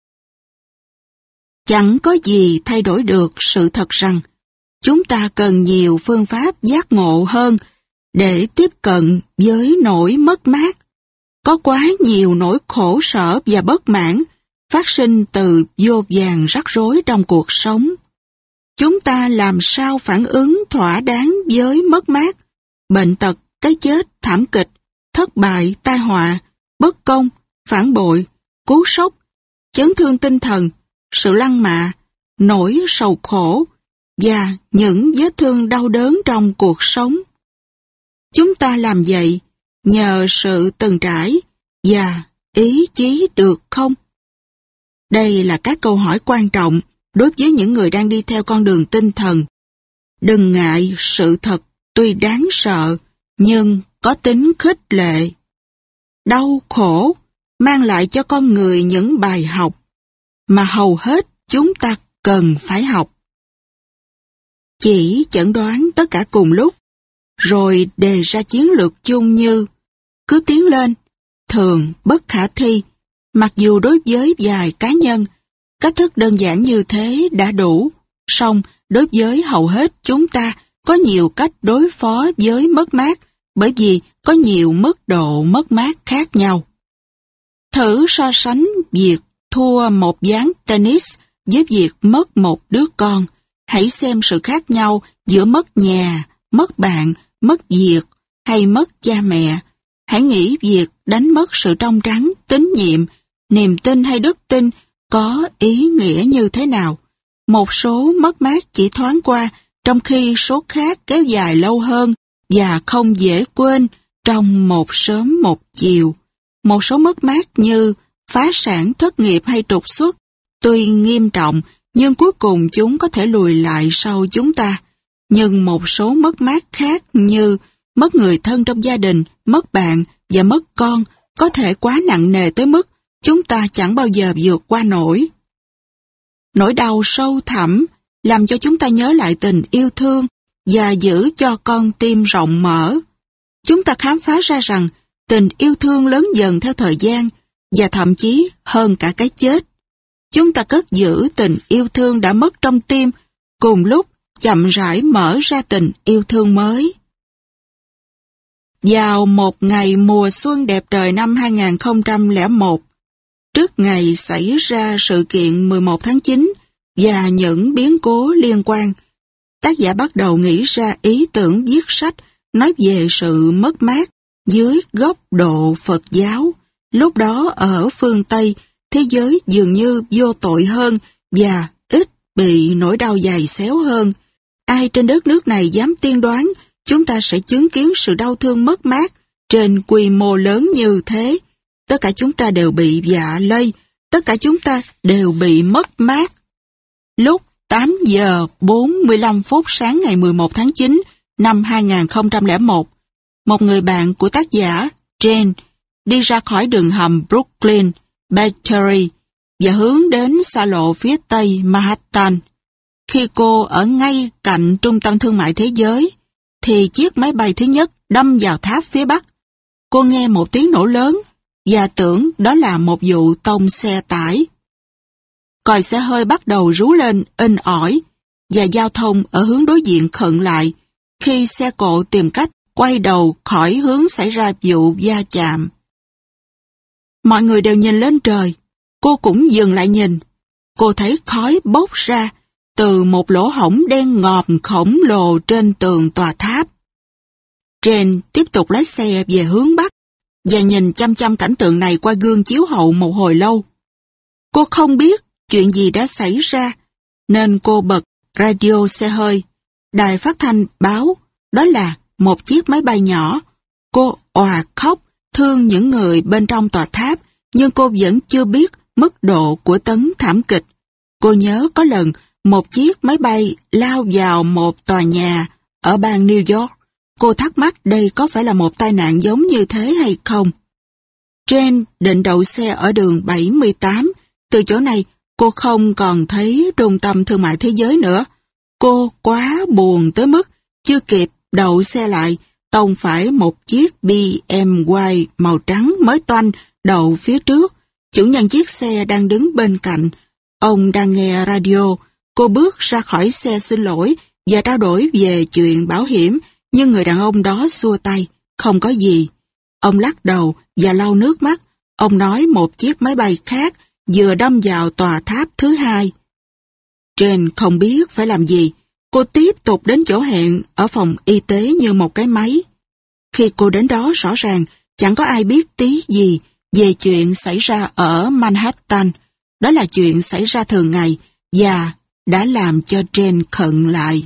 Chẳng có gì thay đổi được sự thật rằng chúng ta cần nhiều phương pháp giác ngộ hơn để tiếp cận với nỗi mất mát. Có quá nhiều nỗi khổ sở và bất mãn phát sinh từ vô vàn rắc rối trong cuộc sống. Chúng ta làm sao phản ứng thỏa đáng với mất mát, bệnh tật, cái chết, thảm kịch, thất bại, tai họa, bất công, phản bội, cú sốc, chấn thương tinh thần, sự lăng mạ, nỗi sầu khổ và những vết thương đau đớn trong cuộc sống. Chúng ta làm vậy nhờ sự từng trải và ý chí được không? Đây là các câu hỏi quan trọng đối với những người đang đi theo con đường tinh thần. Đừng ngại sự thật tuy đáng sợ nhưng có tính khích lệ. Đau khổ mang lại cho con người những bài học mà hầu hết chúng ta cần phải học. Chỉ chẩn đoán tất cả cùng lúc, rồi đề ra chiến lược chung như cứ tiến lên, thường bất khả thi, mặc dù đối với vài cá nhân, cách thức đơn giản như thế đã đủ, song đối với hầu hết chúng ta có nhiều cách đối phó với mất mát, bởi vì có nhiều mức độ mất mát khác nhau. Thử so sánh việc thua một ván tennis với việc mất một đứa con. Hãy xem sự khác nhau giữa mất nhà, mất bạn, mất việc hay mất cha mẹ. Hãy nghĩ việc đánh mất sự trong trắng, tín nhiệm, niềm tin hay đức tin có ý nghĩa như thế nào. Một số mất mát chỉ thoáng qua, trong khi số khác kéo dài lâu hơn và không dễ quên trong một sớm một chiều. Một số mất mát như phá sản, thất nghiệp hay trục xuất, tuy nghiêm trọng, nhưng cuối cùng chúng có thể lùi lại sau chúng ta. Nhưng một số mất mát khác như mất người thân trong gia đình, mất bạn và mất con có thể quá nặng nề tới mức chúng ta chẳng bao giờ vượt qua nổi. Nỗi đau sâu thẳm làm cho chúng ta nhớ lại tình yêu thương và giữ cho con tim rộng mở. Chúng ta khám phá ra rằng tình yêu thương lớn dần theo thời gian và thậm chí hơn cả cái chết. Chúng ta cất giữ tình yêu thương đã mất trong tim, cùng lúc chậm rãi mở ra tình yêu thương mới. Vào một ngày mùa xuân đẹp trời năm hai nghìn không trăm lẻ một, trước ngày xảy ra sự kiện mười một tháng chín và những biến cố liên quan, tác giả bắt đầu nghĩ ra ý tưởng viết sách nói về sự mất mát dưới góc độ Phật giáo. Lúc đó ở phương Tây, thế giới dường như vô tội hơn và ít bị nỗi đau dày xéo hơn. Ai trên đất nước này dám tiên đoán chúng ta sẽ chứng kiến sự đau thương mất mát trên quy mô lớn như thế? Tất cả chúng ta đều bị dạ lây, tất cả chúng ta đều bị mất mát. Lúc tám giờ bốn mươi lăm phút sáng ngày mười một tháng chín năm hai nghìn không trăm lẻ một, một người bạn của tác giả, Jane, đi ra khỏi đường hầm Brooklyn, Battery và hướng đến xa lộ phía tây Manhattan. Khi cô ở ngay cạnh trung tâm thương mại thế giới, thì chiếc máy bay thứ nhất đâm vào tháp phía bắc. Cô nghe một tiếng nổ lớn và tưởng đó là một vụ tông xe tải. Còi xe hơi bắt đầu rú lên inh ỏi và giao thông ở hướng đối diện khựng lại, khi xe cộ tìm cách quay đầu khỏi hướng xảy ra vụ va chạm. Mọi người đều nhìn lên trời, cô cũng dừng lại nhìn. Cô thấy khói bốc ra từ một lỗ hổng đen ngòm khổng lồ trên tường tòa tháp. Jane tiếp tục lái xe về hướng Bắc và nhìn chăm chăm cảnh tượng này qua gương chiếu hậu một hồi lâu. Cô không biết chuyện gì đã xảy ra, nên cô bật radio xe hơi. Đài phát thanh báo đó là một chiếc máy bay nhỏ. Cô òa khóc, thương những người bên trong tòa tháp, nhưng cô vẫn chưa biết mức độ của tấn thảm kịch. Cô nhớ có lần một chiếc máy bay lao vào một tòa nhà ở bang New York. Cô thắc mắc đây có phải là một tai nạn giống như thế hay không. Jane định đậu xe ở đường bảy mươi tám. Từ chỗ này, cô không còn thấy trung tâm thương mại thế giới nữa. Cô quá buồn tới mức chưa kịp đậu xe lại, tông phải một chiếc bê em vê màu trắng mới toanh đậu phía trước. Chủ nhân chiếc xe đang đứng bên cạnh. Ông đang nghe radio. Cô bước ra khỏi xe xin lỗi và trao đổi về chuyện bảo hiểm, nhưng người đàn ông đó xua tay, không có gì. Ông lắc đầu và lau nước mắt. Ông nói một chiếc máy bay khác vừa đâm vào tòa tháp thứ hai. Jane không biết phải làm gì. Cô tiếp tục đến chỗ hẹn ở phòng y tế như một cái máy. Khi cô đến đó, rõ ràng chẳng có ai biết tí gì về chuyện xảy ra ở Manhattan. Đó là chuyện xảy ra thường ngày và đã làm cho Jane khựng lại.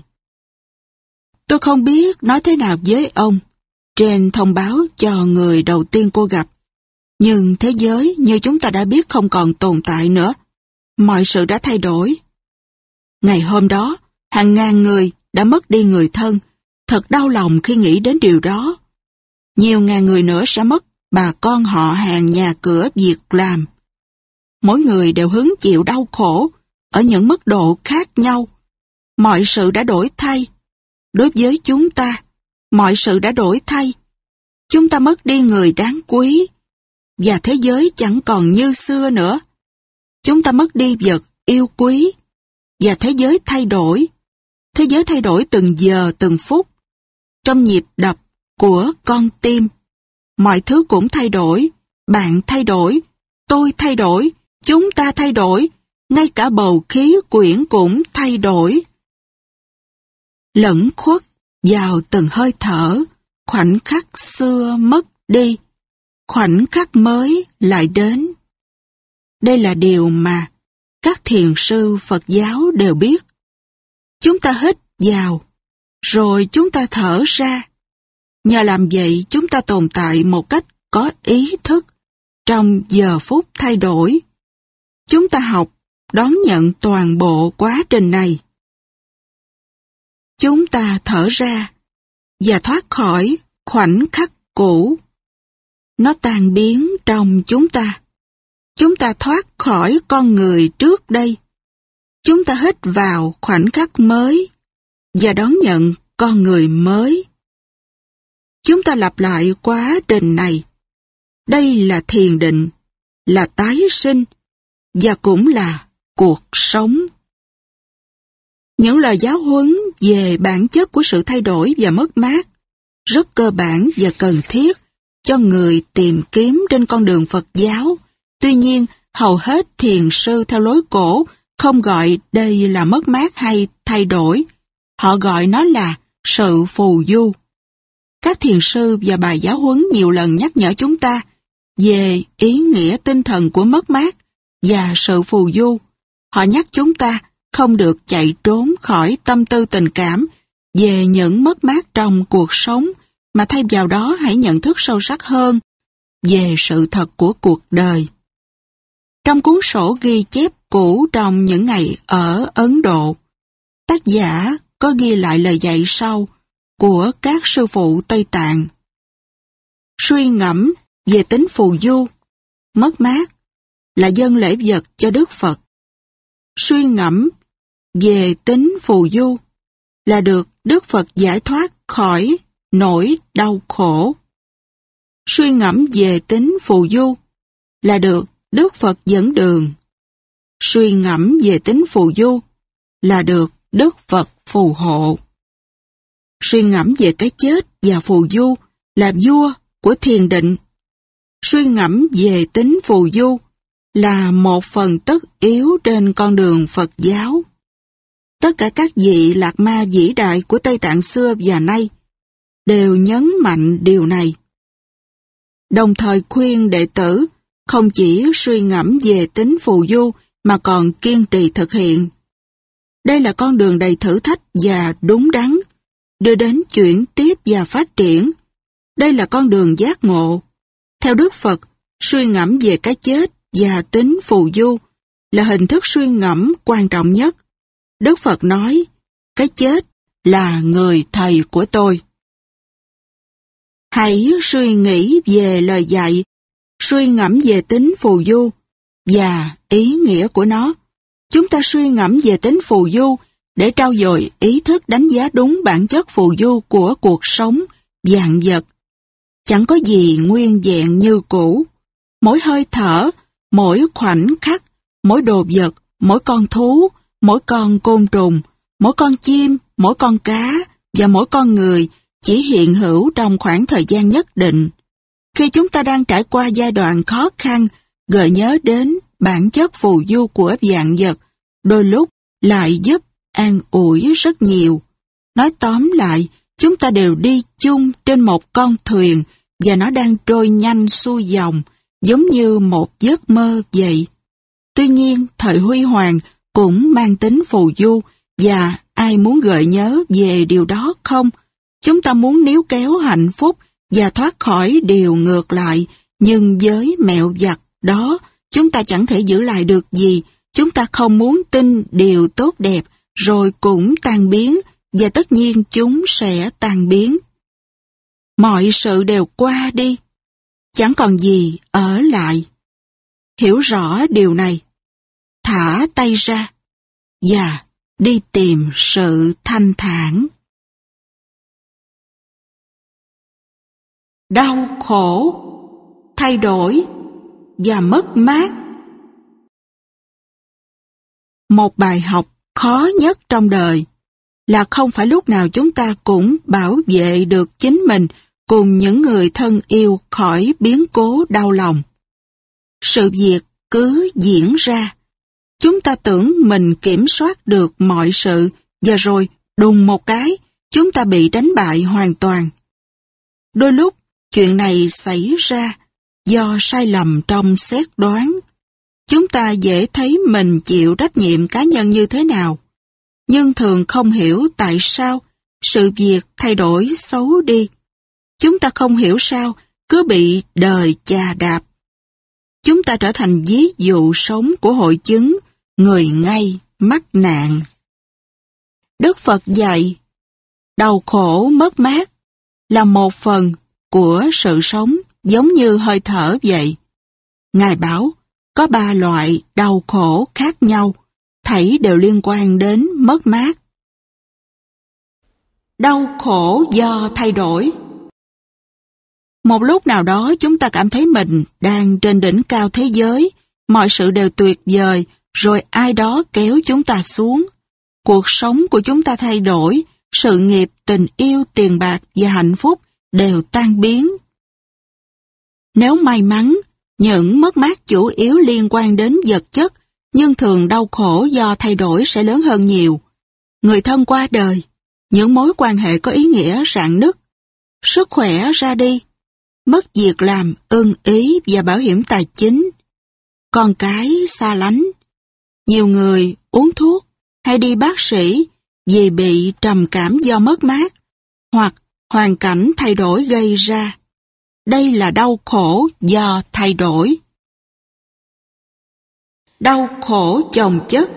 Tôi không biết nói thế nào với ông, Jane thông báo cho người đầu tiên cô gặp. Nhưng thế giới như chúng ta đã biết không còn tồn tại nữa. Mọi sự đã thay đổi. Ngày hôm đó, hàng ngàn người đã mất đi người thân. Thật đau lòng khi nghĩ đến điều đó. Nhiều ngàn người nữa sẽ mất bà con họ hàng, nhà cửa, việc làm. Mỗi người đều hứng chịu đau khổ ở những mức độ khác nhau. Mọi sự đã đổi thay. Đối với chúng ta, mọi sự đã đổi thay. Chúng ta mất đi người đáng quý, và thế giới chẳng còn như xưa nữa. Chúng ta mất đi vật yêu quý, và thế giới thay đổi. Thế giới thay đổi từng giờ từng phút. Trong nhịp đập của con tim, mọi thứ cũng thay đổi. Bạn thay đổi, tôi thay đổi, chúng ta thay đổi, ngay cả bầu khí quyển cũng thay đổi. Lẫn khuất vào từng hơi thở, khoảnh khắc xưa mất đi, khoảnh khắc mới lại đến. Đây là điều mà các thiền sư Phật giáo đều biết. Chúng ta hít vào, rồi chúng ta thở ra. Nhờ làm vậy, chúng ta tồn tại một cách có ý thức trong giờ phút thay đổi. Chúng ta học đón nhận toàn bộ quá trình này. Chúng ta thở ra và thoát khỏi khoảnh khắc cũ. Nó tan biến trong chúng ta. Chúng ta thoát khỏi con người trước đây. Chúng ta hít vào khoảnh khắc mới và đón nhận con người mới. Chúng ta lặp lại quá trình này. Đây là thiền định, là tái sinh và cũng là cuộc sống. Những lời giáo huấn về bản chất của sự thay đổi và mất mát rất cơ bản và cần thiết cho người tìm kiếm trên con đường Phật giáo. Tuy nhiên, hầu hết thiền sư theo lối cổ không gọi đây là mất mát hay thay đổi. Họ gọi nó là sự phù du. Các thiền sư và bài giáo huấn nhiều lần nhắc nhở chúng ta về ý nghĩa tinh thần của mất mát và sự phù du. Họ nhắc chúng ta không được chạy trốn khỏi tâm tư tình cảm về những mất mát trong cuộc sống, mà thay vào đó hãy nhận thức sâu sắc hơn về sự thật của cuộc đời. Trong cuốn sổ ghi chép cũ trong những ngày ở Ấn Độ, tác giả có ghi lại lời dạy sau của các sư phụ Tây Tạng. Suy ngẫm về tính phù du, mất mát là dâng lễ vật cho Đức Phật. Suy ngẫm về tính phù du là được Đức Phật giải thoát khỏi nỗi đau khổ. Suy ngẫm về tính phù du là được Đức Phật dẫn đường. Suy ngẫm về tính phù du là được Đức Phật phù hộ. Suy ngẫm về cái chết và phù du là vua của thiền định. Suy ngẫm về tính phù du là một phần tất yếu trên con đường Phật giáo. Tất cả các vị lạc ma vĩ đại của Tây Tạng xưa và nay đều nhấn mạnh điều này. Đồng thời khuyên đệ tử không chỉ suy ngẫm về tính phù du mà còn kiên trì thực hiện. Đây là con đường đầy thử thách và đúng đắn, đưa đến chuyển tiếp và phát triển. Đây là con đường giác ngộ. Theo Đức Phật, suy ngẫm về cái chết và tính phù du là hình thức suy ngẫm quan trọng nhất. Đức Phật nói, cái chết là người thầy của tôi. Hãy suy nghĩ về lời dạy, suy ngẫm về tính phù du và ý nghĩa của nó. Chúng ta suy ngẫm về tính phù du để trau dồi ý thức đánh giá đúng bản chất phù du của cuộc sống, vạn vật. Chẳng có gì nguyên vẹn như cũ. Mỗi hơi thở, mỗi khoảnh khắc, mỗi đồ vật, mỗi con thú, mỗi con côn trùng, mỗi con chim, mỗi con cá và mỗi con người chỉ hiện hữu trong khoảng thời gian nhất định. Khi chúng ta đang trải qua giai đoạn khó khăn, gợi nhớ đến bản chất phù du của vạn vật, đôi lúc lại giúp an ủi rất nhiều. Nói tóm lại, chúng ta đều đi chung trên một con thuyền và nó đang trôi nhanh xuôi dòng, giống như một giấc mơ vậy. Tuy nhiên, thời huy hoàng cũng mang tính phù du và ai muốn gợi nhớ về điều đó không? Chúng ta muốn níu kéo hạnh phúc và thoát khỏi điều ngược lại, nhưng với mẹo vặt đó, chúng ta chẳng thể giữ lại được gì. Chúng ta không muốn tin điều tốt đẹp, rồi cũng tan biến, và tất nhiên chúng sẽ tan biến. Mọi sự đều qua đi, chẳng còn gì ở lại. Hiểu rõ điều này, thả tay ra, và đi tìm sự thanh thản. Đau khổ, thay đổi và mất mát. Một bài học khó nhất trong đời là không phải lúc nào chúng ta cũng bảo vệ được chính mình cùng những người thân yêu khỏi biến cố đau lòng. Sự việc cứ diễn ra. Chúng ta tưởng mình kiểm soát được mọi sự và rồi đùng một cái, chúng ta bị đánh bại hoàn toàn. Đôi lúc, chuyện này xảy ra do sai lầm trong xét đoán. Chúng ta dễ thấy mình chịu trách nhiệm cá nhân như thế nào, nhưng thường không hiểu tại sao sự việc thay đổi xấu đi. Chúng ta không hiểu sao cứ bị đời chà đạp. Chúng ta trở thành ví dụ sống của hội chứng người ngay mắc nạn. Đức Phật dạy, đau khổ mất mát là một phần của sự sống, giống như hơi thở vậy. Ngài bảo, có ba loại đau khổ khác nhau, thảy đều liên quan đến mất mát. Đau khổ do thay đổi. Một lúc nào đó chúng ta cảm thấy mình đang trên đỉnh cao thế giới, mọi sự đều tuyệt vời, rồi ai đó kéo chúng ta xuống. Cuộc sống của chúng ta thay đổi, sự nghiệp, tình yêu, tiền bạc và hạnh phúc đều tan biến. Nếu may mắn, những mất mát chủ yếu liên quan đến vật chất, nhưng thường đau khổ do thay đổi sẽ lớn hơn nhiều. Người thân qua đời, những mối quan hệ có ý nghĩa rạn nứt, sức khỏe ra đi, mất việc làm, ưng ý và bảo hiểm tài chính, con cái xa lánh. Nhiều người uống thuốc hay đi bác sĩ vì bị trầm cảm do mất mát, hoặc hoàn cảnh thay đổi gây ra. Đây là đau khổ do thay đổi. Đau khổ chồng chất.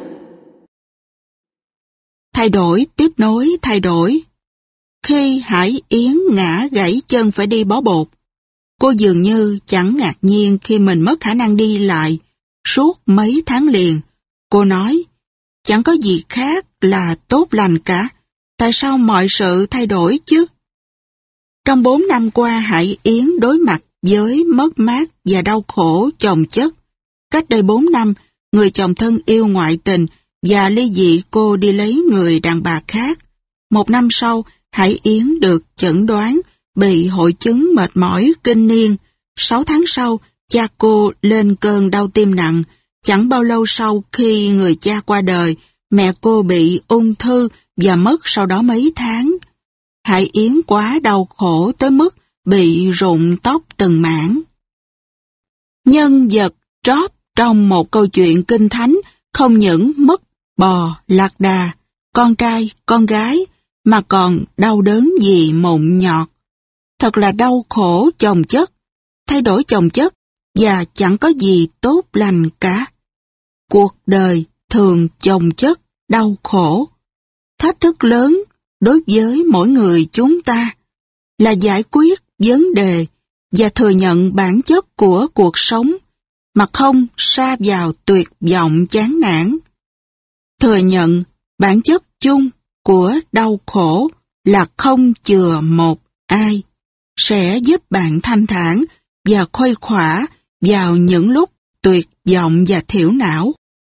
Thay đổi tiếp nối thay đổi. Khi Hải Yến ngã gãy chân phải đi bó bột, cô dường như chẳng ngạc nhiên khi mình mất khả năng đi lại suốt mấy tháng liền. Cô nói, chẳng có gì khác là tốt lành cả, tại sao mọi sự thay đổi chứ? Trong bốn năm qua, Hải Yến đối mặt với mất mát và đau khổ chồng chất. Cách đây bốn năm, người chồng thân yêu ngoại tình và ly dị cô đi lấy người đàn bà khác. Một năm sau, Hải Yến được chẩn đoán bị hội chứng mệt mỏi kinh niên. Sáu tháng sau, cha cô lên cơn đau tim nặng. Chẳng bao lâu sau khi người cha qua đời, mẹ cô bị ung thư và mất sau đó mấy tháng. Hải Yến quá đau khổ tới mức bị rụng tóc từng mảng. Nhân vật Job trong một câu chuyện kinh thánh không những mất bò, lạc đà, con trai, con gái, mà còn đau đớn vì mụn nhọt. Thật là đau khổ chồng chất, thay đổi chồng chất và chẳng có gì tốt lành cả. Cuộc đời thường chồng chất, đau khổ. Thách thức lớn đối với mỗi người chúng ta là giải quyết vấn đề và thừa nhận bản chất của cuộc sống mà không sa vào tuyệt vọng chán nản. Thừa nhận bản chất chung của đau khổ là không chừa một ai sẽ giúp bạn thanh thản và khuây khỏa vào những lúc tuyệt vọng và thiểu não.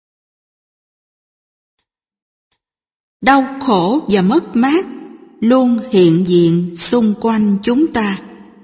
Đau khổ và mất mát luôn hiện diện xung quanh chúng ta.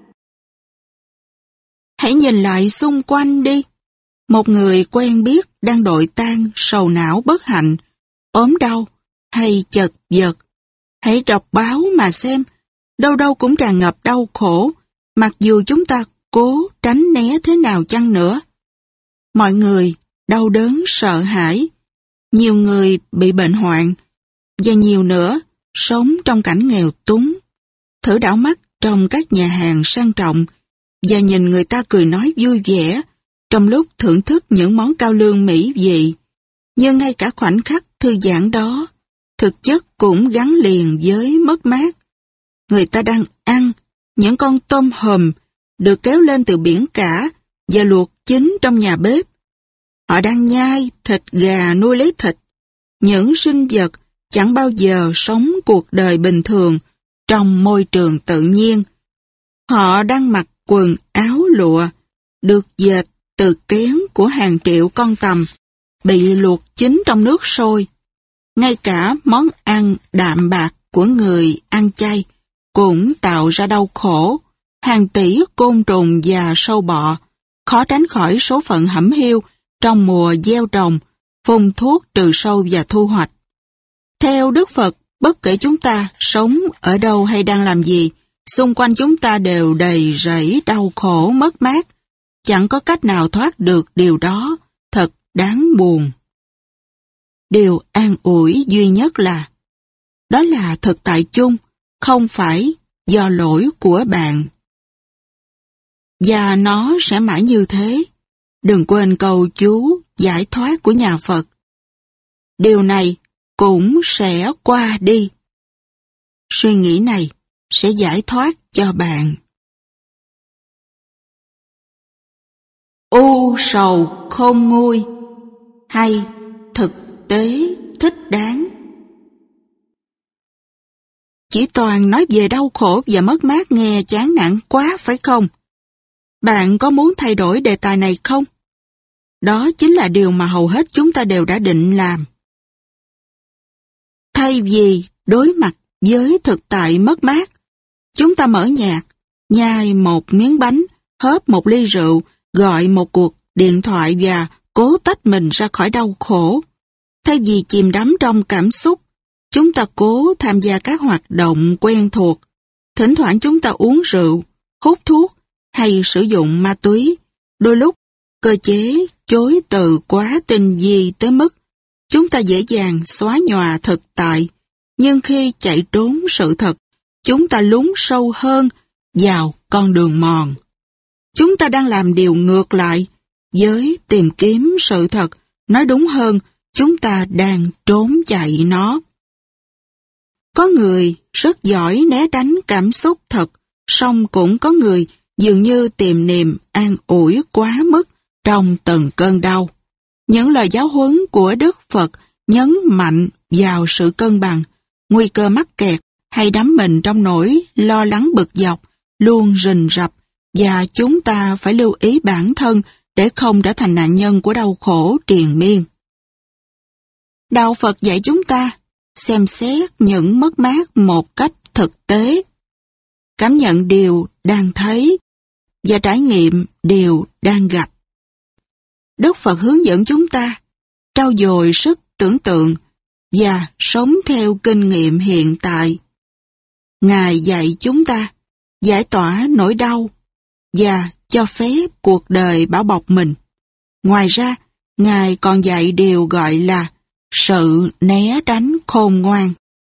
Hãy nhìn lại xung quanh đi. Một người quen biết đang đội tang sầu não bất hạnh, ốm đau hay chật vật. Hãy đọc báo mà xem, đâu đâu cũng tràn ngập đau khổ, mặc dù chúng ta cố tránh né thế nào chăng nữa. Mọi người đau đớn sợ hãi, nhiều người bị bệnh hoạn, và nhiều nữa sống trong cảnh nghèo túng. Thử đảo mắt trong các nhà hàng sang trọng và nhìn người ta cười nói vui vẻ trong lúc thưởng thức những món cao lương mỹ vị. Nhưng ngay cả khoảnh khắc thư giãn đó, thực chất cũng gắn liền với mất mát. Người ta đang ăn những con tôm hùm được kéo lên từ biển cả và luộc chín trong nhà bếp. Họ đang nhai thịt gà nuôi lấy thịt, những sinh vật chẳng bao giờ sống cuộc đời bình thường trong môi trường tự nhiên. Họ đang mặc quần áo lụa được dệt từ kén của hàng triệu con tằm bị luộc chín trong nước sôi. Ngay cả món ăn đạm bạc của người ăn chay cũng tạo ra đau khổ. Hàng tỷ côn trùng và sâu bọ khó tránh khỏi số phận hẩm hiu trong mùa gieo trồng, phun thuốc trừ sâu và thu hoạch. Theo Đức Phật, bất kể chúng ta sống ở đâu hay đang làm gì, xung quanh chúng ta đều đầy rẫy đau khổ mất mát. Chẳng có cách nào thoát được điều đó, thật đáng buồn. Điều an ủi duy nhất là, đó là thực tại chung, không phải do lỗi của bạn. Và nó sẽ mãi như thế. Đừng quên câu chú giải thoát của nhà Phật. Điều này cũng sẽ qua đi. Suy nghĩ này sẽ giải thoát cho bạn. U sầu khôn nguôi hay thực tế thích đáng. Chỉ toàn nói về đau khổ và mất mát nghe chán nản quá phải không? Bạn có muốn thay đổi đề tài này không? Đó chính là điều mà hầu hết chúng ta đều đã định làm. Thay vì đối mặt với thực tại mất mát, chúng ta mở nhạc, nhai một miếng bánh, hớp một ly rượu, gọi một cuộc điện thoại và cố tách mình ra khỏi đau khổ. Thay vì chìm đắm trong cảm xúc, chúng ta cố tham gia các hoạt động quen thuộc. Thỉnh thoảng chúng ta uống rượu, hút thuốc hay sử dụng ma túy. Đôi lúc, cơ chế chối từ quá tinh vi tới mức chúng ta dễ dàng xóa nhòa thực tại. Nhưng khi chạy trốn sự thật, chúng ta lún sâu hơn vào con đường mòn. Chúng ta đang làm điều ngược lại với tìm kiếm sự thật. Nói đúng hơn, chúng ta đang trốn chạy nó. Có người rất giỏi né tránh cảm xúc thật, song cũng có người dường như tìm niềm an ủi quá mức trong từng cơn đau. Những lời giáo huấn của Đức Phật nhấn mạnh vào sự cân bằng, nguy cơ mắc kẹt hay đắm mình trong nỗi lo lắng bực dọc luôn rình rập, và chúng ta phải lưu ý bản thân để không trở thành nạn nhân của đau khổ triền miên. Đạo Phật dạy chúng ta xem xét những mất mát một cách thực tế, cảm nhận điều đang thấy và trải nghiệm điều đang gặp. Đức Phật hướng dẫn chúng ta trau dồi sức tưởng tượng và sống theo kinh nghiệm hiện tại. Ngài dạy chúng ta giải tỏa nỗi đau và cho phép cuộc đời bảo bọc mình. Ngoài ra, Ngài còn dạy điều gọi là sự né tránh khôn ngoan.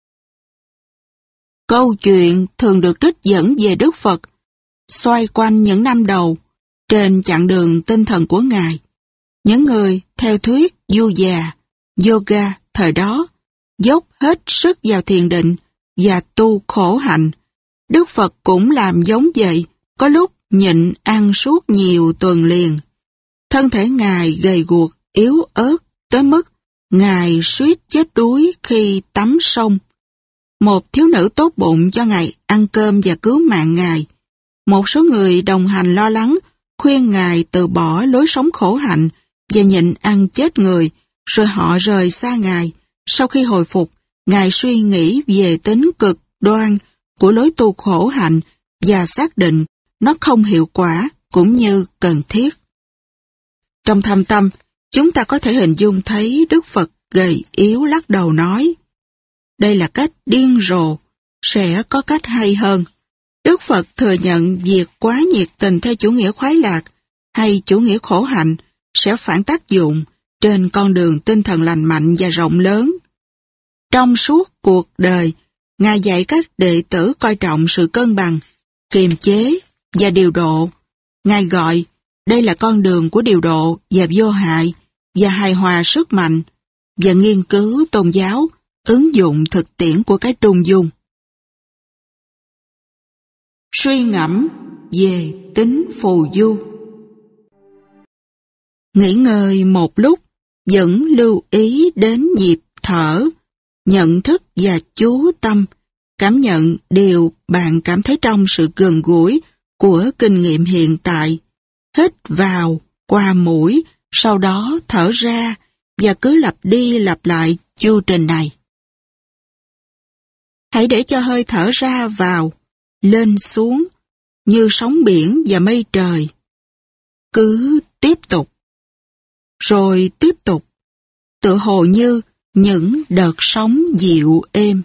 Câu chuyện thường được trích dẫn về Đức Phật xoay quanh những năm đầu trên chặng đường tinh thần của Ngài. Những người theo thuyết du già, yoga thời đó dốc hết sức vào thiền định và tu khổ hạnh. Đức Phật cũng làm giống vậy, có lúc nhịn ăn suốt nhiều tuần liền. Thân thể Ngài gầy guộc, yếu ớt tới mức Ngài suýt chết đuối khi tắm sông. Một thiếu nữ tốt bụng cho Ngài ăn cơm và cứu mạng Ngài. Một số người đồng hành lo lắng, khuyên Ngài từ bỏ lối sống khổ hạnh và nhịn ăn chết người, rồi họ rời xa Ngài. Sau khi hồi phục, Ngài suy nghĩ về tính cực đoan của lối tu khổ hạnh và xác định nó không hiệu quả cũng như cần thiết. Trong thâm tâm, chúng ta có thể hình dung thấy Đức Phật gầy yếu lắc đầu nói, đây là cách điên rồ, sẽ có cách hay hơn. Đức Phật thừa nhận việc quá nhiệt tình theo chủ nghĩa khoái lạc hay chủ nghĩa khổ hạnh sẽ phản tác dụng trên con đường tinh thần lành mạnh và rộng lớn. Trong suốt cuộc đời, Ngài dạy các đệ tử coi trọng sự cân bằng, kiềm chế và điều độ. Ngài gọi đây là con đường của điều độ và vô hại và hài hòa sức mạnh, và nghiên cứu tôn giáo, ứng dụng thực tiễn của cái trung dung. Suy ngẫm về tính phù du. Nghỉ ngơi một lúc, vẫn lưu ý đến nhịp thở, nhận thức và chú tâm, cảm nhận điều bạn cảm thấy trong sự gần gũi của kinh nghiệm hiện tại. Hít vào qua mũi, sau đó thở ra và cứ lặp đi lặp lại chu trình này. Hãy để cho hơi thở ra vào, lên xuống, như sóng biển và mây trời. Cứ tiếp tục, rồi tiếp tục, tựa hồ như những đợt sóng dịu êm.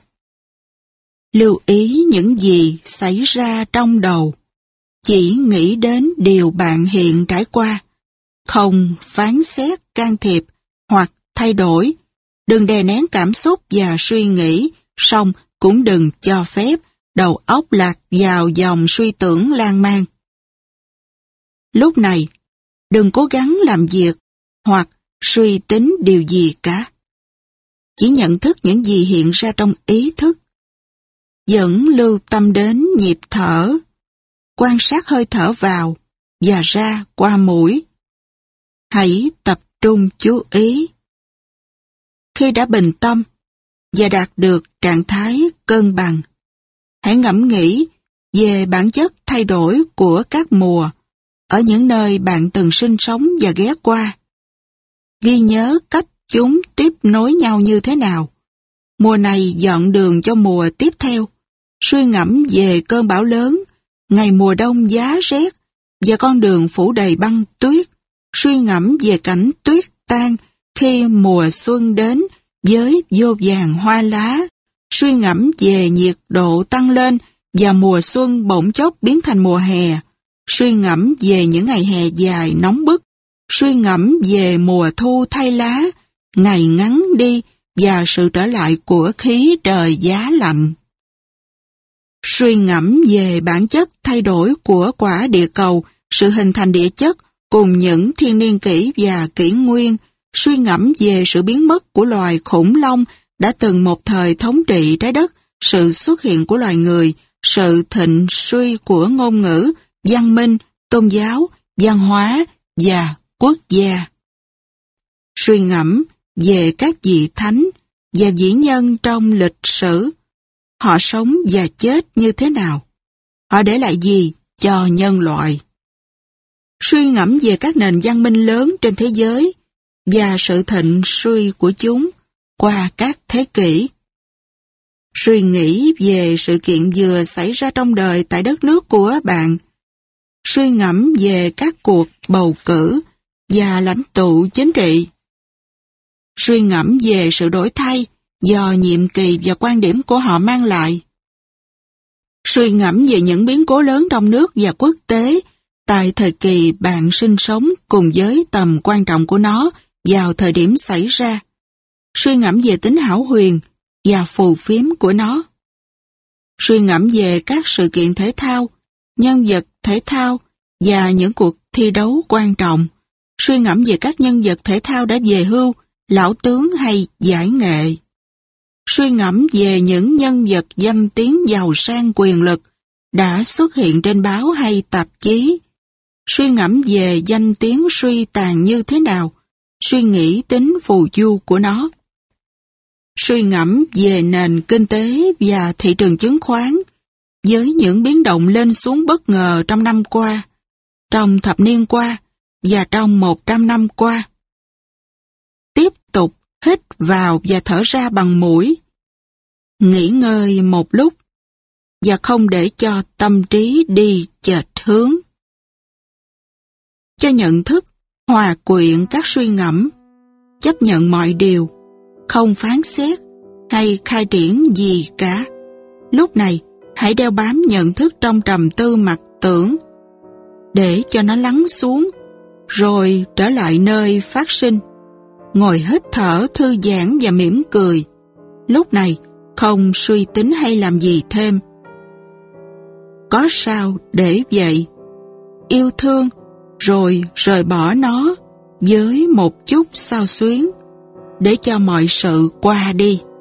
Lưu ý những gì xảy ra trong đầu, chỉ nghĩ đến điều bạn hiện trải qua, không phán xét, can thiệp hoặc thay đổi. Đừng đè nén cảm xúc và suy nghĩ, song cũng đừng cho phép đầu óc lạc vào dòng suy tưởng lan man. Lúc này, đừng cố gắng làm việc hoặc suy tính điều gì cả. Chỉ nhận thức những gì hiện ra trong ý thức. Vẫn lưu tâm đến nhịp thở, quan sát hơi thở vào và ra qua mũi. Hãy tập trung chú ý. Khi đã bình tâm và đạt được trạng thái cân bằng, hãy ngẫm nghĩ về bản chất thay đổi của các mùa ở những nơi bạn từng sinh sống và ghé qua. Ghi nhớ cách chúng tiếp nối nhau như thế nào. Mùa này dọn đường cho mùa tiếp theo. Suy ngẫm về cơn bão lớn, ngày mùa đông giá rét và con đường phủ đầy băng tuyết. Suy ngẫm về cảnh tuyết tan khi mùa xuân đến với vô vàn hoa lá. Suy ngẫm về nhiệt độ tăng lên và mùa xuân bỗng chốc biến thành mùa hè. Suy ngẫm về những ngày hè dài nóng bức. Suy ngẫm về mùa thu thay lá, ngày ngắn đi và sự trở lại của khí trời giá lạnh. Suy ngẫm về bản chất thay đổi của quả địa cầu, sự hình thành địa chất cùng những thiên niên kỷ và kỷ nguyên. Suy ngẫm về sự biến mất của loài khủng long đã từng một thời thống trị trái đất, sự xuất hiện của loài người, sự thịnh suy của ngôn ngữ, văn minh, tôn giáo, văn hóa và quốc gia. Suy ngẫm về các vị thánh và vĩ nhân trong lịch sử. Họ sống và chết như thế nào? Họ để lại gì cho nhân loại? Suy ngẫm về các nền văn minh lớn trên thế giới và sự thịnh suy của chúng qua các thế kỷ. Suy nghĩ về sự kiện vừa xảy ra trong đời tại đất nước của bạn. Suy ngẫm về các cuộc bầu cử và lãnh tụ chính trị. Suy ngẫm về sự đổi thay do nhiệm kỳ và quan điểm của họ mang lại. Suy ngẫm về những biến cố lớn trong nước và quốc tế tại thời kỳ bạn sinh sống cùng với tầm quan trọng của nó vào thời điểm xảy ra. Suy ngẫm về tính hão huyền và phù phiếm của nó. Suy ngẫm về các sự kiện thể thao, nhân vật thể thao và những cuộc thi đấu quan trọng. Suy ngẫm về các nhân vật thể thao đã về hưu, lão tướng hay giải nghệ. Suy ngẫm về những nhân vật danh tiếng giàu sang quyền lực đã xuất hiện trên báo hay tạp chí. Suy ngẫm về danh tiếng suy tàn như thế nào, suy nghĩ tính phù du của nó. Suy ngẫm về nền kinh tế và thị trường chứng khoán, với những biến động lên xuống bất ngờ trong năm qua, trong thập niên qua và trong một trăm năm qua. Tiếp tục hít vào và thở ra bằng mũi. Nghỉ ngơi một lúc và không để cho tâm trí đi chệch hướng. Cho nhận thức hòa quyện các suy ngẫm, chấp nhận mọi điều, không phán xét hay khai triển gì cả. Lúc này, hãy đeo bám nhận thức trong trầm tư mặc tưởng, để cho nó lắng xuống, rồi trở lại nơi phát sinh. Ngồi hít thở thư giãn và mỉm cười. Lúc này, không suy tính hay làm gì thêm. Có sao để vậy. Yêu thương, rồi rời bỏ nó với một chút xao xuyến, để cho mọi sự qua đi.